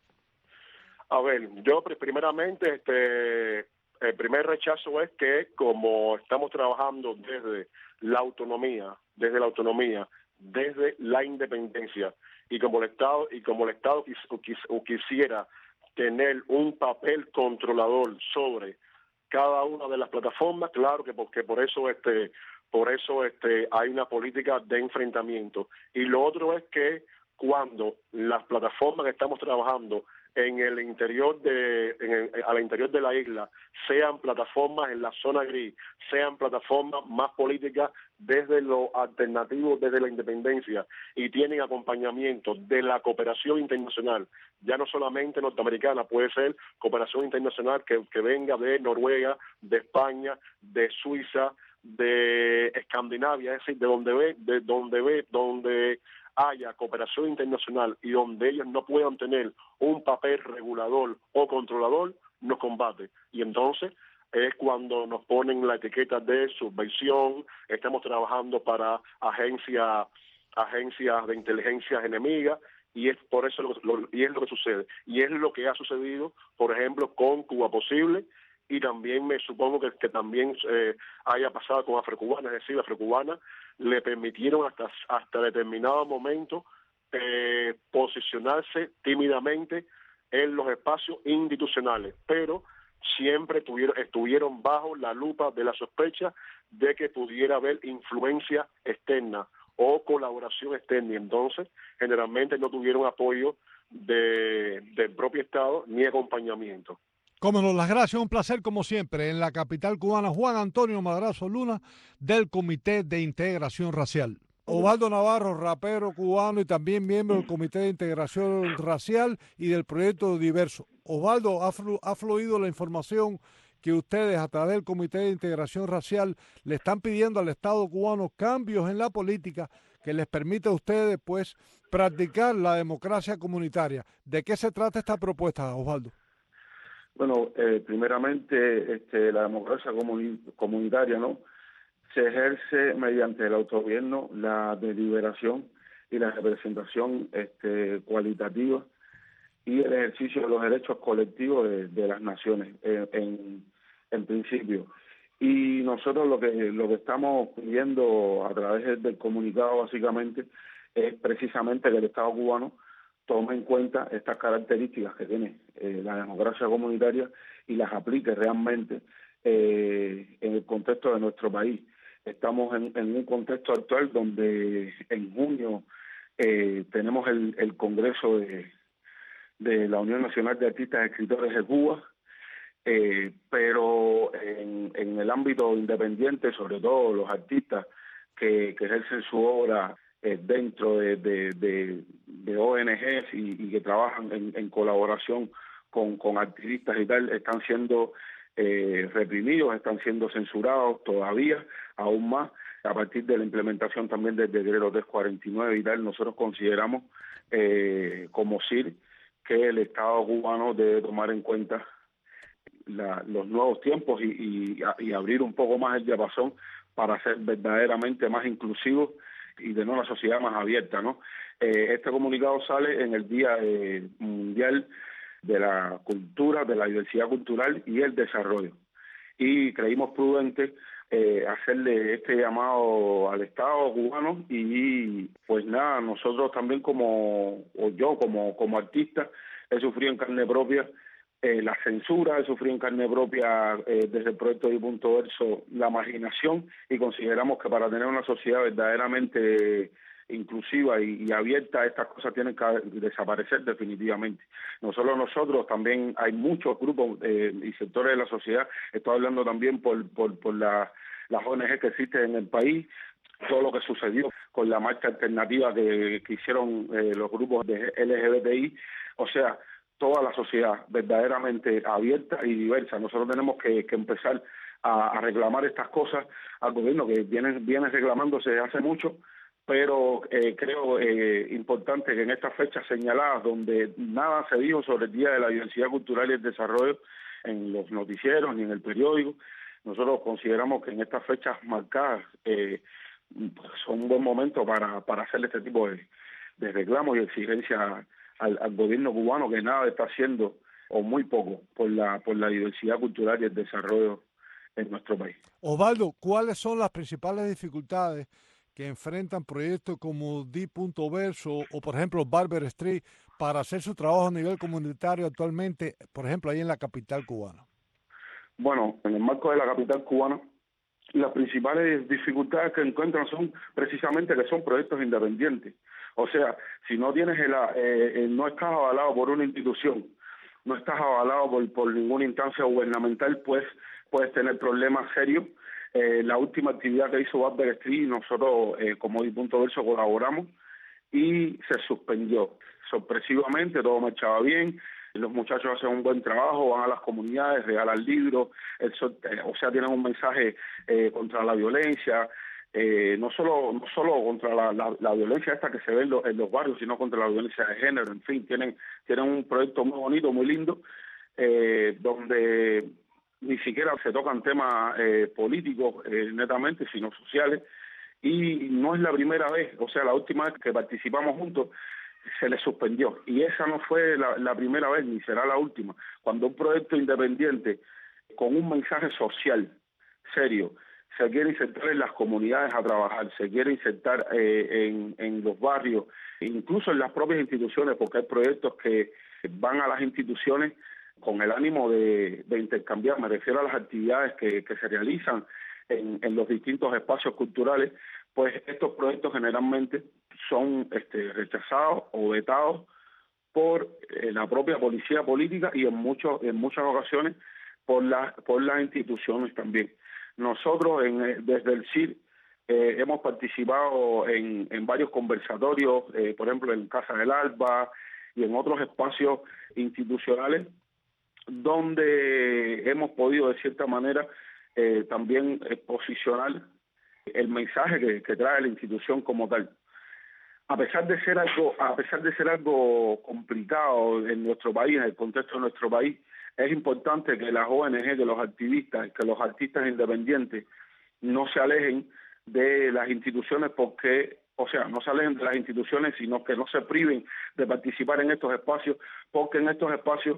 A ver, yo primeramente, este, el primer rechazo es que como estamos trabajando desde la autonomía, desde la autonomía, desde la independencia, y como el Estado, y como el Estado quis, quis, quisiera tener un papel controlador sobre cada una de las plataformas, claro que porque por eso este, por eso este, hay una política de enfrentamiento. Y lo otro es que cuando las plataformas que estamos trabajando en el interior de en el, al interior de la isla sean plataformas en la zona gris, sean plataformas más políticas desde lo alternativo, desde la independencia, y tienen acompañamiento de la cooperación internacional, ya no solamente norteamericana, puede ser cooperación internacional que, que venga de Noruega, de España, de Suiza, de Escandinavia, es decir, de donde ve, de donde ve, donde haya cooperación internacional y donde ellos no puedan tener un papel regulador o controlador, nos combate. Y entonces es cuando nos ponen la etiqueta de subversión, estamos trabajando para agencias agencias de inteligencia enemigas, y es por eso lo, lo, y es lo que sucede. Y es lo que ha sucedido, por ejemplo, con Cuba Posible, y también me supongo que, que también eh, haya pasado con Afrocubana, es decir, Afrocubana le permitieron hasta, hasta determinado momento eh, posicionarse tímidamente en los espacios institucionales, pero siempre tuvieron, estuvieron bajo la lupa de la sospecha de que pudiera haber influencia externa o colaboración externa, y entonces generalmente no tuvieron apoyo de, del propio Estado ni acompañamiento. Como nos las gracias, un placer como siempre en la capital cubana, Juan Antonio Madrazo Luna del Comité de Integración Racial. Osvaldo Navarro, rapero cubano y también miembro del Comité de Integración Racial y del Proyecto Diverso. Osvaldo, ha, flu ha fluido la información que ustedes a través del Comité de Integración Racial le están pidiendo al Estado cubano cambios en la política que les permita a ustedes pues practicar la democracia comunitaria. ¿De qué se trata esta propuesta, Osvaldo? Bueno, eh, primeramente este, la democracia comuni comunitaria, ¿no?, se ejerce mediante el autogobierno, la deliberación y la representación este, cualitativa y el ejercicio de los derechos colectivos de, de las naciones, eh, en, en principio. Y nosotros lo que lo que estamos pidiendo a través del comunicado básicamente es precisamente que el Estado cubano tome en cuenta estas características que tiene eh, la democracia comunitaria y las aplique realmente eh, en el contexto de nuestro país. Estamos en, en un contexto actual donde en junio eh, tenemos el, el Congreso de, de la Unión Nacional de Artistas y Escritores de Cuba, eh, pero en, en el ámbito independiente, sobre todo los artistas que, que ejercen su obra eh, dentro de, de, de, de O N Ges y, y que trabajan en, en colaboración con, con activistas y tal, están siendo eh, reprimidos, están siendo censurados todavía, aún más, a partir de la implementación también del decreto trescientos cuarenta y nueve y tal. Nosotros consideramos eh, como S I R que el Estado cubano debe tomar en cuenta la, los nuevos tiempos y, y, y abrir un poco más el diapasón para ser verdaderamente más inclusivos y tener una sociedad más abierta, ¿no? Eh, este comunicado sale en el Día eh, Mundial de la Cultura, de la Diversidad Cultural y el Desarrollo. Y creímos prudente eh, hacerle este llamado al Estado cubano y pues nada, nosotros también como, o yo como, como artista, he sufrido en carne propia eh, la censura, he sufrido en carne propia eh, desde el proyecto de Punto Verso la marginación, y consideramos que para tener una sociedad verdaderamente inclusiva y, y abierta, estas cosas tienen que desaparecer definitivamente. No solo nosotros, también hay muchos grupos eh, y sectores de la sociedad. Estoy hablando también por, por, por la, las O N G que existen en el país, todo lo que sucedió con la marcha alternativa que, que hicieron eh, los grupos de L G B T I, o sea, toda la sociedad verdaderamente abierta y diversa. Nosotros tenemos que, que empezar a, a reclamar estas cosas al gobierno, que viene, viene reclamándose hace mucho, pero eh, creo eh, importante que en estas fechas señaladas, donde nada se dijo sobre el Día de la Diversidad Cultural y el Desarrollo en los noticieros ni en el periódico, nosotros consideramos que en estas fechas marcadas eh, son un buen momento para, para hacer este tipo de, de reclamos y exigencias al, al gobierno cubano, que nada está haciendo, o muy poco, por la, por la diversidad cultural y el desarrollo en nuestro país. Osvaldo, ¿cuáles son las principales dificultades que enfrentan proyectos como D. Verso o, por ejemplo, Barber Street para hacer su trabajo a nivel comunitario actualmente, por ejemplo, ahí en la capital cubana? Bueno, en el marco de la capital cubana, las principales dificultades que encuentran son precisamente que son proyectos independientes. O sea, si no tienes el, eh, no estás avalado por una institución, no estás avalado por, por ninguna instancia gubernamental, pues puedes tener problemas serios. Eh, la última actividad que hizo Barber Street, nosotros eh, como D. Verso colaboramos y se suspendió. Sorpresivamente todo marchaba bien, los muchachos hacen un buen trabajo, van a las comunidades, regalan libros, el, o sea, tienen un mensaje eh, contra la violencia, eh, no solo no solo contra la, la, la violencia esta que se ve en, lo, en los barrios, sino contra la violencia de género. En fin, tienen tienen un proyecto muy bonito, muy lindo, eh, donde ni siquiera se tocan temas eh, políticos eh, netamente, sino sociales, y no es la primera vez, o sea, la última vez que participamos juntos se le suspendió, y esa no fue la, la primera vez ni será la última. Cuando un proyecto independiente con un mensaje social serio se quiere insertar en las comunidades a trabajar, se quiere insertar eh, en, en los barrios, incluso en las propias instituciones, porque hay proyectos que van a las instituciones con el ánimo de, de intercambiar, me refiero a las actividades que, que se realizan en, en los distintos espacios culturales, pues estos proyectos generalmente son este, rechazados o vetados por eh, la propia policía política y en muchos en muchas ocasiones por las por las instituciones también. Nosotros en, desde el C I R eh, hemos participado en, en varios conversatorios, eh, por ejemplo en Casa del Alba y en otros espacios institucionales, donde hemos podido de cierta manera eh, también eh, posicionar el mensaje que, que trae la institución como tal. A pesar de ser algo, a pesar de ser algo complicado en nuestro país, en el contexto de nuestro país, es importante que las O N G, que los activistas, que los artistas independientes no se alejen de las instituciones, porque, o sea, no se alejen de las instituciones, sino que no se priven de participar en estos espacios, porque en estos espacios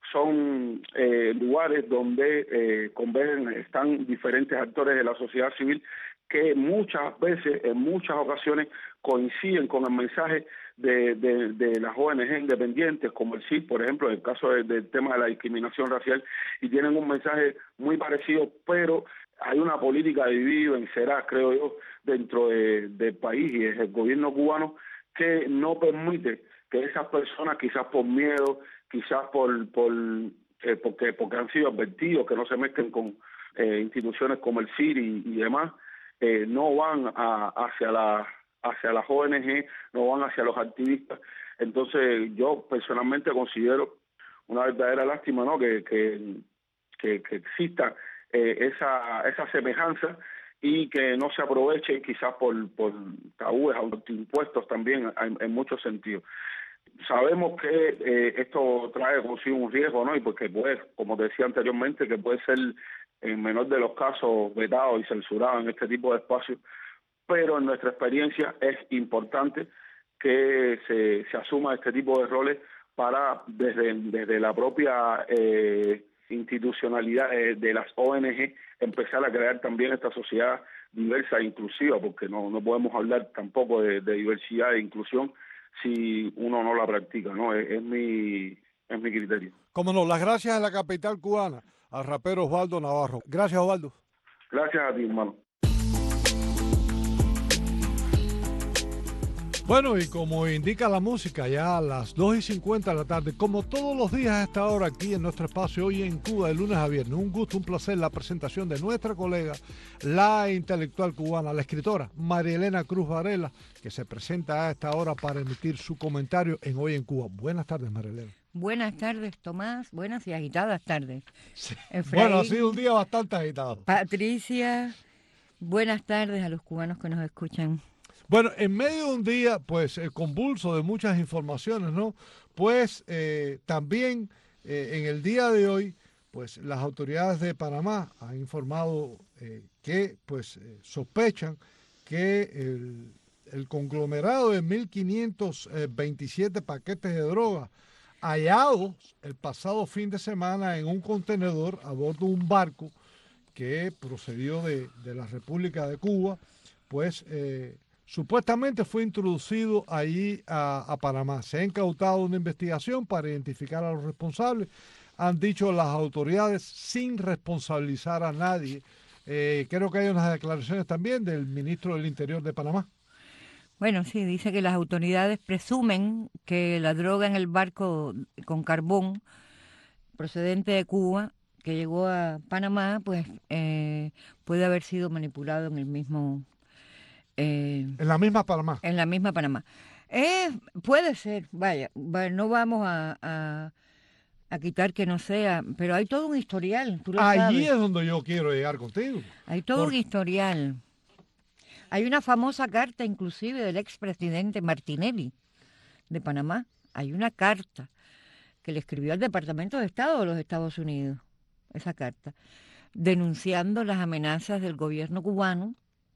son eh, lugares donde eh, convergen, están diferentes actores de la sociedad civil que muchas veces, en muchas ocasiones, coinciden con el mensaje de, de, de las O N G independientes, como el C I R, por ejemplo, en el caso de, del tema de la discriminación racial, y tienen un mensaje muy parecido, pero hay una política de dividir y vencerás, creo yo, dentro de, del país y del gobierno cubano, que no permite que esas personas, quizás por miedo, quizás por, por eh, porque, porque han sido advertidos, que no se mezclen con eh, instituciones como el C I R y, y demás, eh, no van a, hacia la hacia las O N G, no van hacia los activistas. Entonces yo personalmente considero una verdadera lástima, ¿no?, que, que, que, que exista eh, esa, esa semejanza y que no se aproveche quizás por, por tabúes, autoimpuestos también en, en muchos sentidos. Sabemos que eh, esto trae consigo un riesgo, ¿no?, y porque puede, como decía anteriormente, que puede ser en menor de los casos vetado y censurado en este tipo de espacios, pero en nuestra experiencia es importante que se, se asuma este tipo de roles para, desde, desde la propia eh, institucionalidad eh, de las O N G, empezar a crear también esta sociedad diversa e inclusiva, porque no, no podemos hablar tampoco de, de diversidad e inclusión si uno no la practica, ¿no? Es, es mi es mi criterio. Cómo no, las gracias a la capital cubana, al rapero Osvaldo Navarro. Gracias, Osvaldo. Gracias a ti, hermano. Bueno, y como indica la música, ya a las dos y cincuenta de la tarde, como todos los días a esta hora aquí en nuestro espacio Hoy en Cuba, de lunes a viernes. Un gusto, un placer la presentación de nuestra colega, la intelectual cubana, la escritora María Elena Cruz Varela, que se presenta a esta hora para emitir su comentario en Hoy en Cuba. Buenas tardes, María Elena. Buenas tardes, Tomás. Buenas y agitadas tardes. Sí. Efraín, bueno, ha sido un día bastante agitado. Patricia, buenas tardes a los cubanos que nos escuchan. Bueno, en medio de un día, pues, eh, convulso de muchas informaciones, ¿no? Pues eh, también eh, en el día de hoy, pues, las autoridades de Panamá han informado eh, que, pues, eh, sospechan que el, el conglomerado de mil quinientos veintisiete paquetes de droga hallados el pasado fin de semana en un contenedor a bordo de un barco que procedió de, de la República de Cuba, pues... Eh, supuestamente fue introducido allí a, a Panamá. Se ha incautado una investigación para identificar a los responsables. Han dicho las autoridades sin responsabilizar a nadie. Eh, creo que hay unas declaraciones también del ministro del Interior de Panamá. Bueno, sí, dice que las autoridades presumen que la droga en el barco con carbón procedente de Cuba, que llegó a Panamá, pues eh, puede haber sido manipulado en el mismo... Eh, en la misma Panamá. En la misma Panamá. Eh, puede ser, vaya, vaya, no vamos a, a, a quitar que no sea, pero hay todo un historial, tú lo Allí sabes. es donde yo quiero llegar contigo. Hay todo Por... un historial. Hay una famosa carta inclusive del expresidente Martinelli de Panamá. Hay una carta que le escribió al Departamento de Estado de los Estados Unidos, esa carta, denunciando las amenazas del gobierno cubano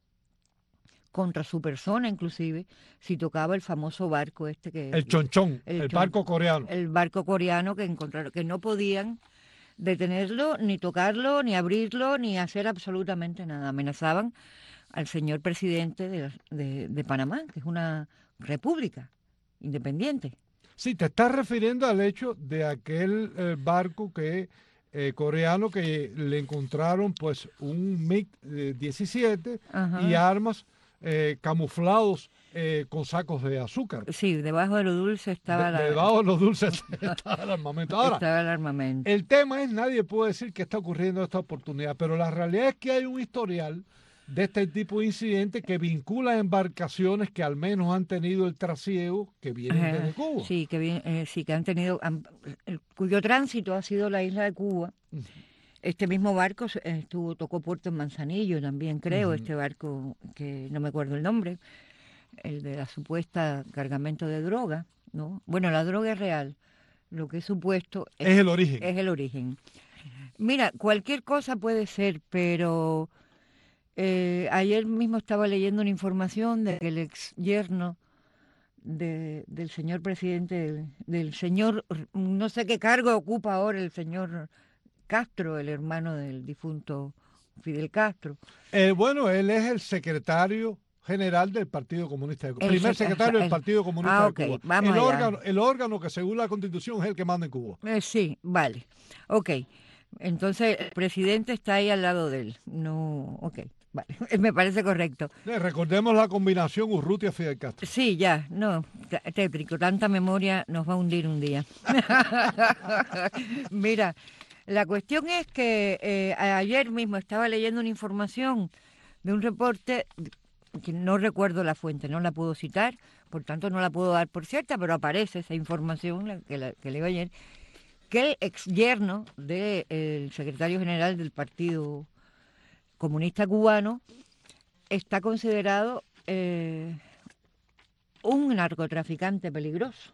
contra su persona, inclusive, si tocaba el famoso barco este que... El chonchón, el, el chon, barco coreano. El barco coreano que encontraron, que no podían detenerlo, ni tocarlo, ni abrirlo, ni hacer absolutamente nada. Amenazaban al señor presidente de, de, de Panamá, que es una república independiente. Sí, te estás refiriendo al hecho de aquel eh, barco que... Eh, coreano que le encontraron pues un MiG diecisiete y armas eh, camuflados eh, con sacos de azúcar. Sí, debajo de lo dulce estaba de, la... Debajo de lo dulce estaba el armamento. Ahora, estaba el armamento. El tema es, nadie puede decir que está ocurriendo esta oportunidad, pero la realidad es que hay un historial de este tipo de incidentes que vincula embarcaciones que al menos han tenido el trasiego que vienen Ajá, desde Cuba. Sí, que bien, eh, sí, que han tenido, han, el, cuyo tránsito ha sido la isla de Cuba. Uh-huh. Este mismo barco estuvo, tocó puerto en Manzanillo también, creo, uh-huh. Este barco que no me acuerdo el nombre, el de la supuesta cargamento de droga, ¿no? Bueno, la droga es real, lo que es supuesto es, es el origen. Es el origen. Mira, cualquier cosa puede ser, pero... Eh, ayer mismo estaba leyendo una información de que el ex yerno de, del señor presidente, del, del señor, no sé qué cargo ocupa ahora el señor Castro, el hermano del difunto Fidel Castro. Eh, bueno, él es el secretario general del Partido Comunista de Cuba, el primer secretario el, del Partido Comunista ah, okay, de Cuba. El órgano, el órgano que según la Constitución es el que manda en Cuba. Eh, sí, vale, ok. Entonces el presidente está ahí al lado de él. No, ok. Vale, me parece correcto. Recordemos la combinación Urrutia-Fidel Castro. Sí, ya, no, tétrico, tanta memoria nos va a hundir un día. Mira, la cuestión es que eh, ayer mismo estaba leyendo una información de un reporte, que no recuerdo la fuente, no la puedo citar, por tanto no la puedo dar por cierta, pero aparece esa información que, la, que leo ayer, que el ex yerno del secretario general del Partido Comunista Cubano está considerado eh, un narcotraficante peligroso.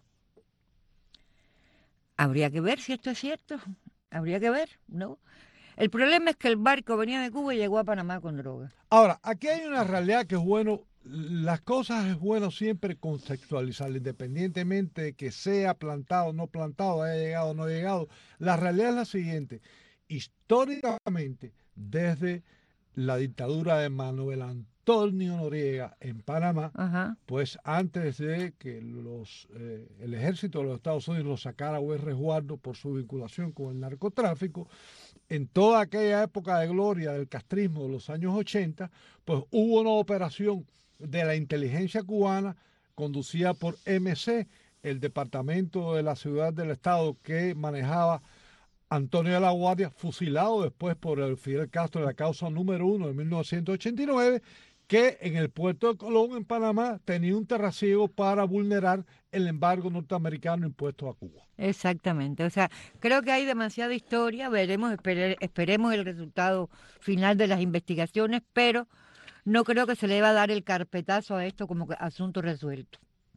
Habría que ver si esto es cierto, habría que ver, ¿no? El problema es que el barco venía de Cuba y llegó a Panamá con droga. Ahora, aquí hay una realidad que es bueno, las cosas es bueno siempre contextualizar, independientemente de que sea plantado o no plantado, haya llegado o no llegado. La realidad es la siguiente, históricamente, desde la dictadura de Manuel Antonio Noriega en Panamá, Ajá. pues antes de que los eh, el ejército de los Estados Unidos lo sacara a buen resguardo por su vinculación con el narcotráfico, en toda aquella época de gloria del castrismo de los años ochenta, pues hubo una operación de la inteligencia cubana conducida por M C, el departamento de la ciudad del estado que manejaba Antonio de la Guardia, fusilado después por el Fidel Castro en la causa número uno de mil novecientos ochenta y nueve, que en el puerto de Colón, en Panamá, tenía un terraciego para vulnerar el embargo norteamericano impuesto a Cuba. Exactamente, o sea, creo que hay demasiada historia, veremos, espere, esperemos el resultado final de las investigaciones, pero no creo que se le va a dar el carpetazo a esto como asunto resuelto.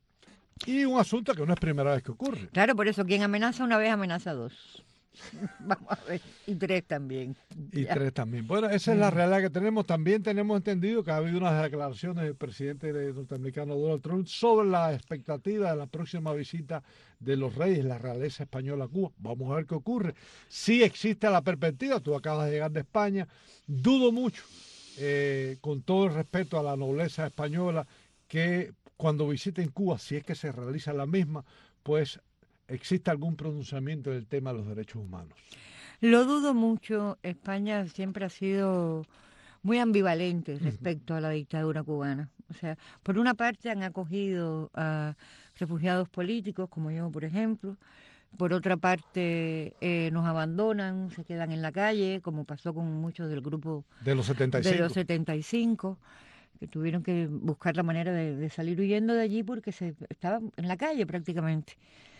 Y un asunto que no es primera vez que ocurre. Claro, por eso quien amenaza una vez amenaza dos. Vamos a ver, y tres también. Y ya. tres también. Bueno, esa es la realidad que tenemos. También tenemos entendido que ha habido unas declaraciones del presidente norteamericano Donald Trump sobre la expectativa de la próxima visita de los reyes, la realeza española a Cuba. Vamos a ver qué ocurre. Sí existe la perspectiva, tú acabas de llegar de España, dudo mucho, eh, con todo el respeto a la nobleza española, que cuando visiten Cuba, si es que se realiza la misma, pues existe algún pronunciamiento del tema de los derechos humanos. Lo dudo mucho. España siempre ha sido muy ambivalente respecto a la dictadura cubana. O sea, por una parte han acogido a refugiados políticos, como yo, por ejemplo. Por otra parte, eh, nos abandonan, se quedan en la calle, como pasó con muchos del grupo de los setenta y cinco. De los setenta y cinco, que tuvieron que buscar la manera de, de salir huyendo de allí porque se estaban en la calle prácticamente.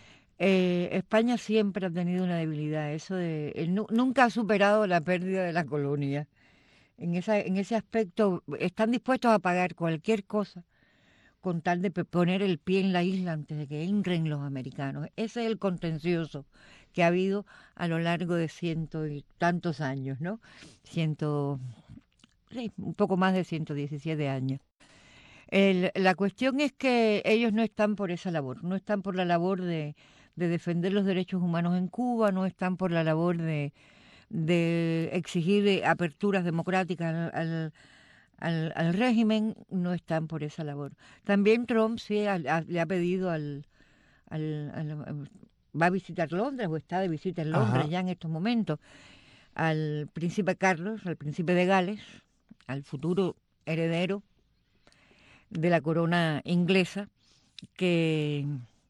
Eh, España siempre ha tenido una debilidad, eso de eh, nu, nunca ha superado la pérdida de la colonia. En, esa, en ese aspecto están dispuestos a pagar cualquier cosa con tal de poner el pie en la isla antes de que entren los americanos. Ese es el contencioso que ha habido a lo largo de ciento y tantos años, ¿no? Ciento, sí, un poco más de ciento diecisiete años. El, la cuestión es que ellos no están por esa labor, no están por la labor de, de defender los derechos humanos en Cuba, no están por la labor de, de exigir aperturas democráticas al, al Al, al régimen, no están por esa labor. También Trump sí a, a, le ha pedido al, al, al... va a visitar Londres o está de visita en Londres. Ajá. Ya en estos momentos, al príncipe Carlos, al príncipe de Gales, al futuro heredero de la corona inglesa, que,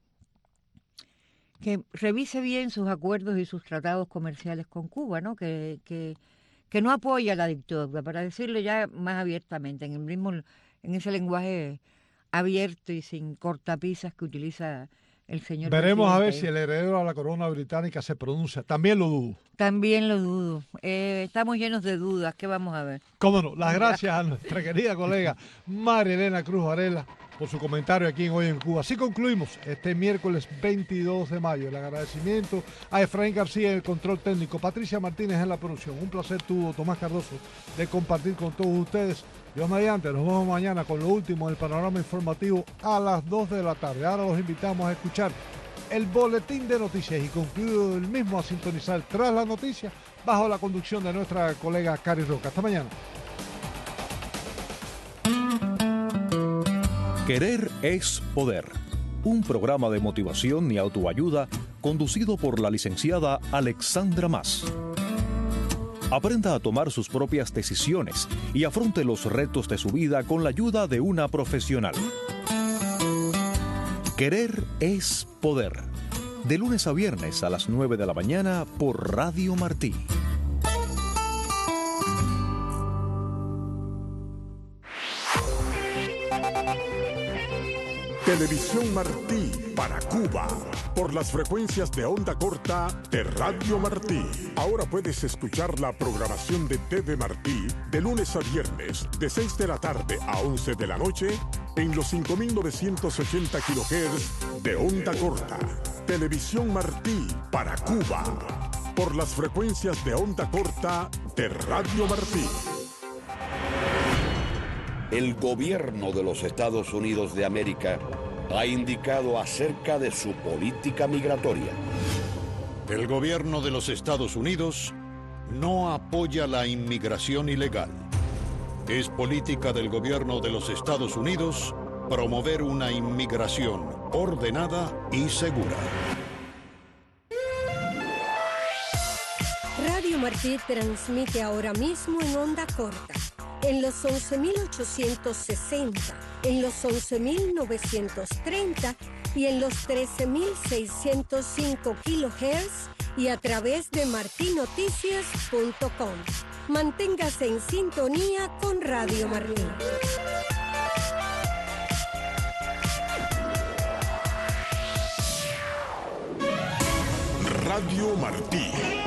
que revise bien sus acuerdos y sus tratados comerciales con Cuba, ¿no? Que... que que no apoya la dictadura, para decirlo ya más abiertamente, en el mismo, en ese lenguaje abierto y sin cortapisas que utiliza el señor Veremos presidente. A ver si el heredero a la corona británica se pronuncia. También lo dudo. También lo dudo. Eh, estamos llenos de dudas. ¿Qué vamos a ver? Cómo no. Las gracias a nuestra querida colega María Elena Cruz Varela por su comentario aquí en Hoy en Cuba. Así concluimos este miércoles veintidós de mayo. El agradecimiento a Efraín García en el control técnico, Patricia Martínez en la producción. Un placer tuvo Tomás Cardoso de compartir con todos ustedes. Dios mediante, nos vemos mañana con lo último del panorama informativo a las dos de la tarde. Ahora los invitamos a escuchar el boletín de noticias y concluido el mismo a sintonizar tras la noticia bajo la conducción de nuestra colega Cari Roca. Hasta mañana. Querer es poder. Un programa de motivación y autoayuda conducido por la licenciada Alexandra Mas. Aprenda a tomar sus propias decisiones y afronte los retos de su vida con la ayuda de una profesional. Querer es poder. De lunes a viernes a las nueve de la mañana por Radio Martí. Televisión Martí para Cuba, por las frecuencias de onda corta de Radio Martí. Ahora puedes escuchar la programación de T V Martí de lunes a viernes, de seis de la tarde a once de la noche, en los cinco mil novecientos ochenta kilohertz de onda corta. Televisión Martí para Cuba, por las frecuencias de onda corta de Radio Martí. El gobierno de los Estados Unidos de América ha indicado acerca de su política migratoria. El gobierno de los Estados Unidos no apoya la inmigración ilegal. Es política del gobierno de los Estados Unidos promover una inmigración ordenada y segura. Radio Martí transmite ahora mismo en onda corta, en los once mil ochocientos sesenta, en los once mil novecientos treinta y en los trece mil seiscientos cinco kilohertz y a través de martinoticias punto com. Manténgase en sintonía con Radio Martí. Radio Martí.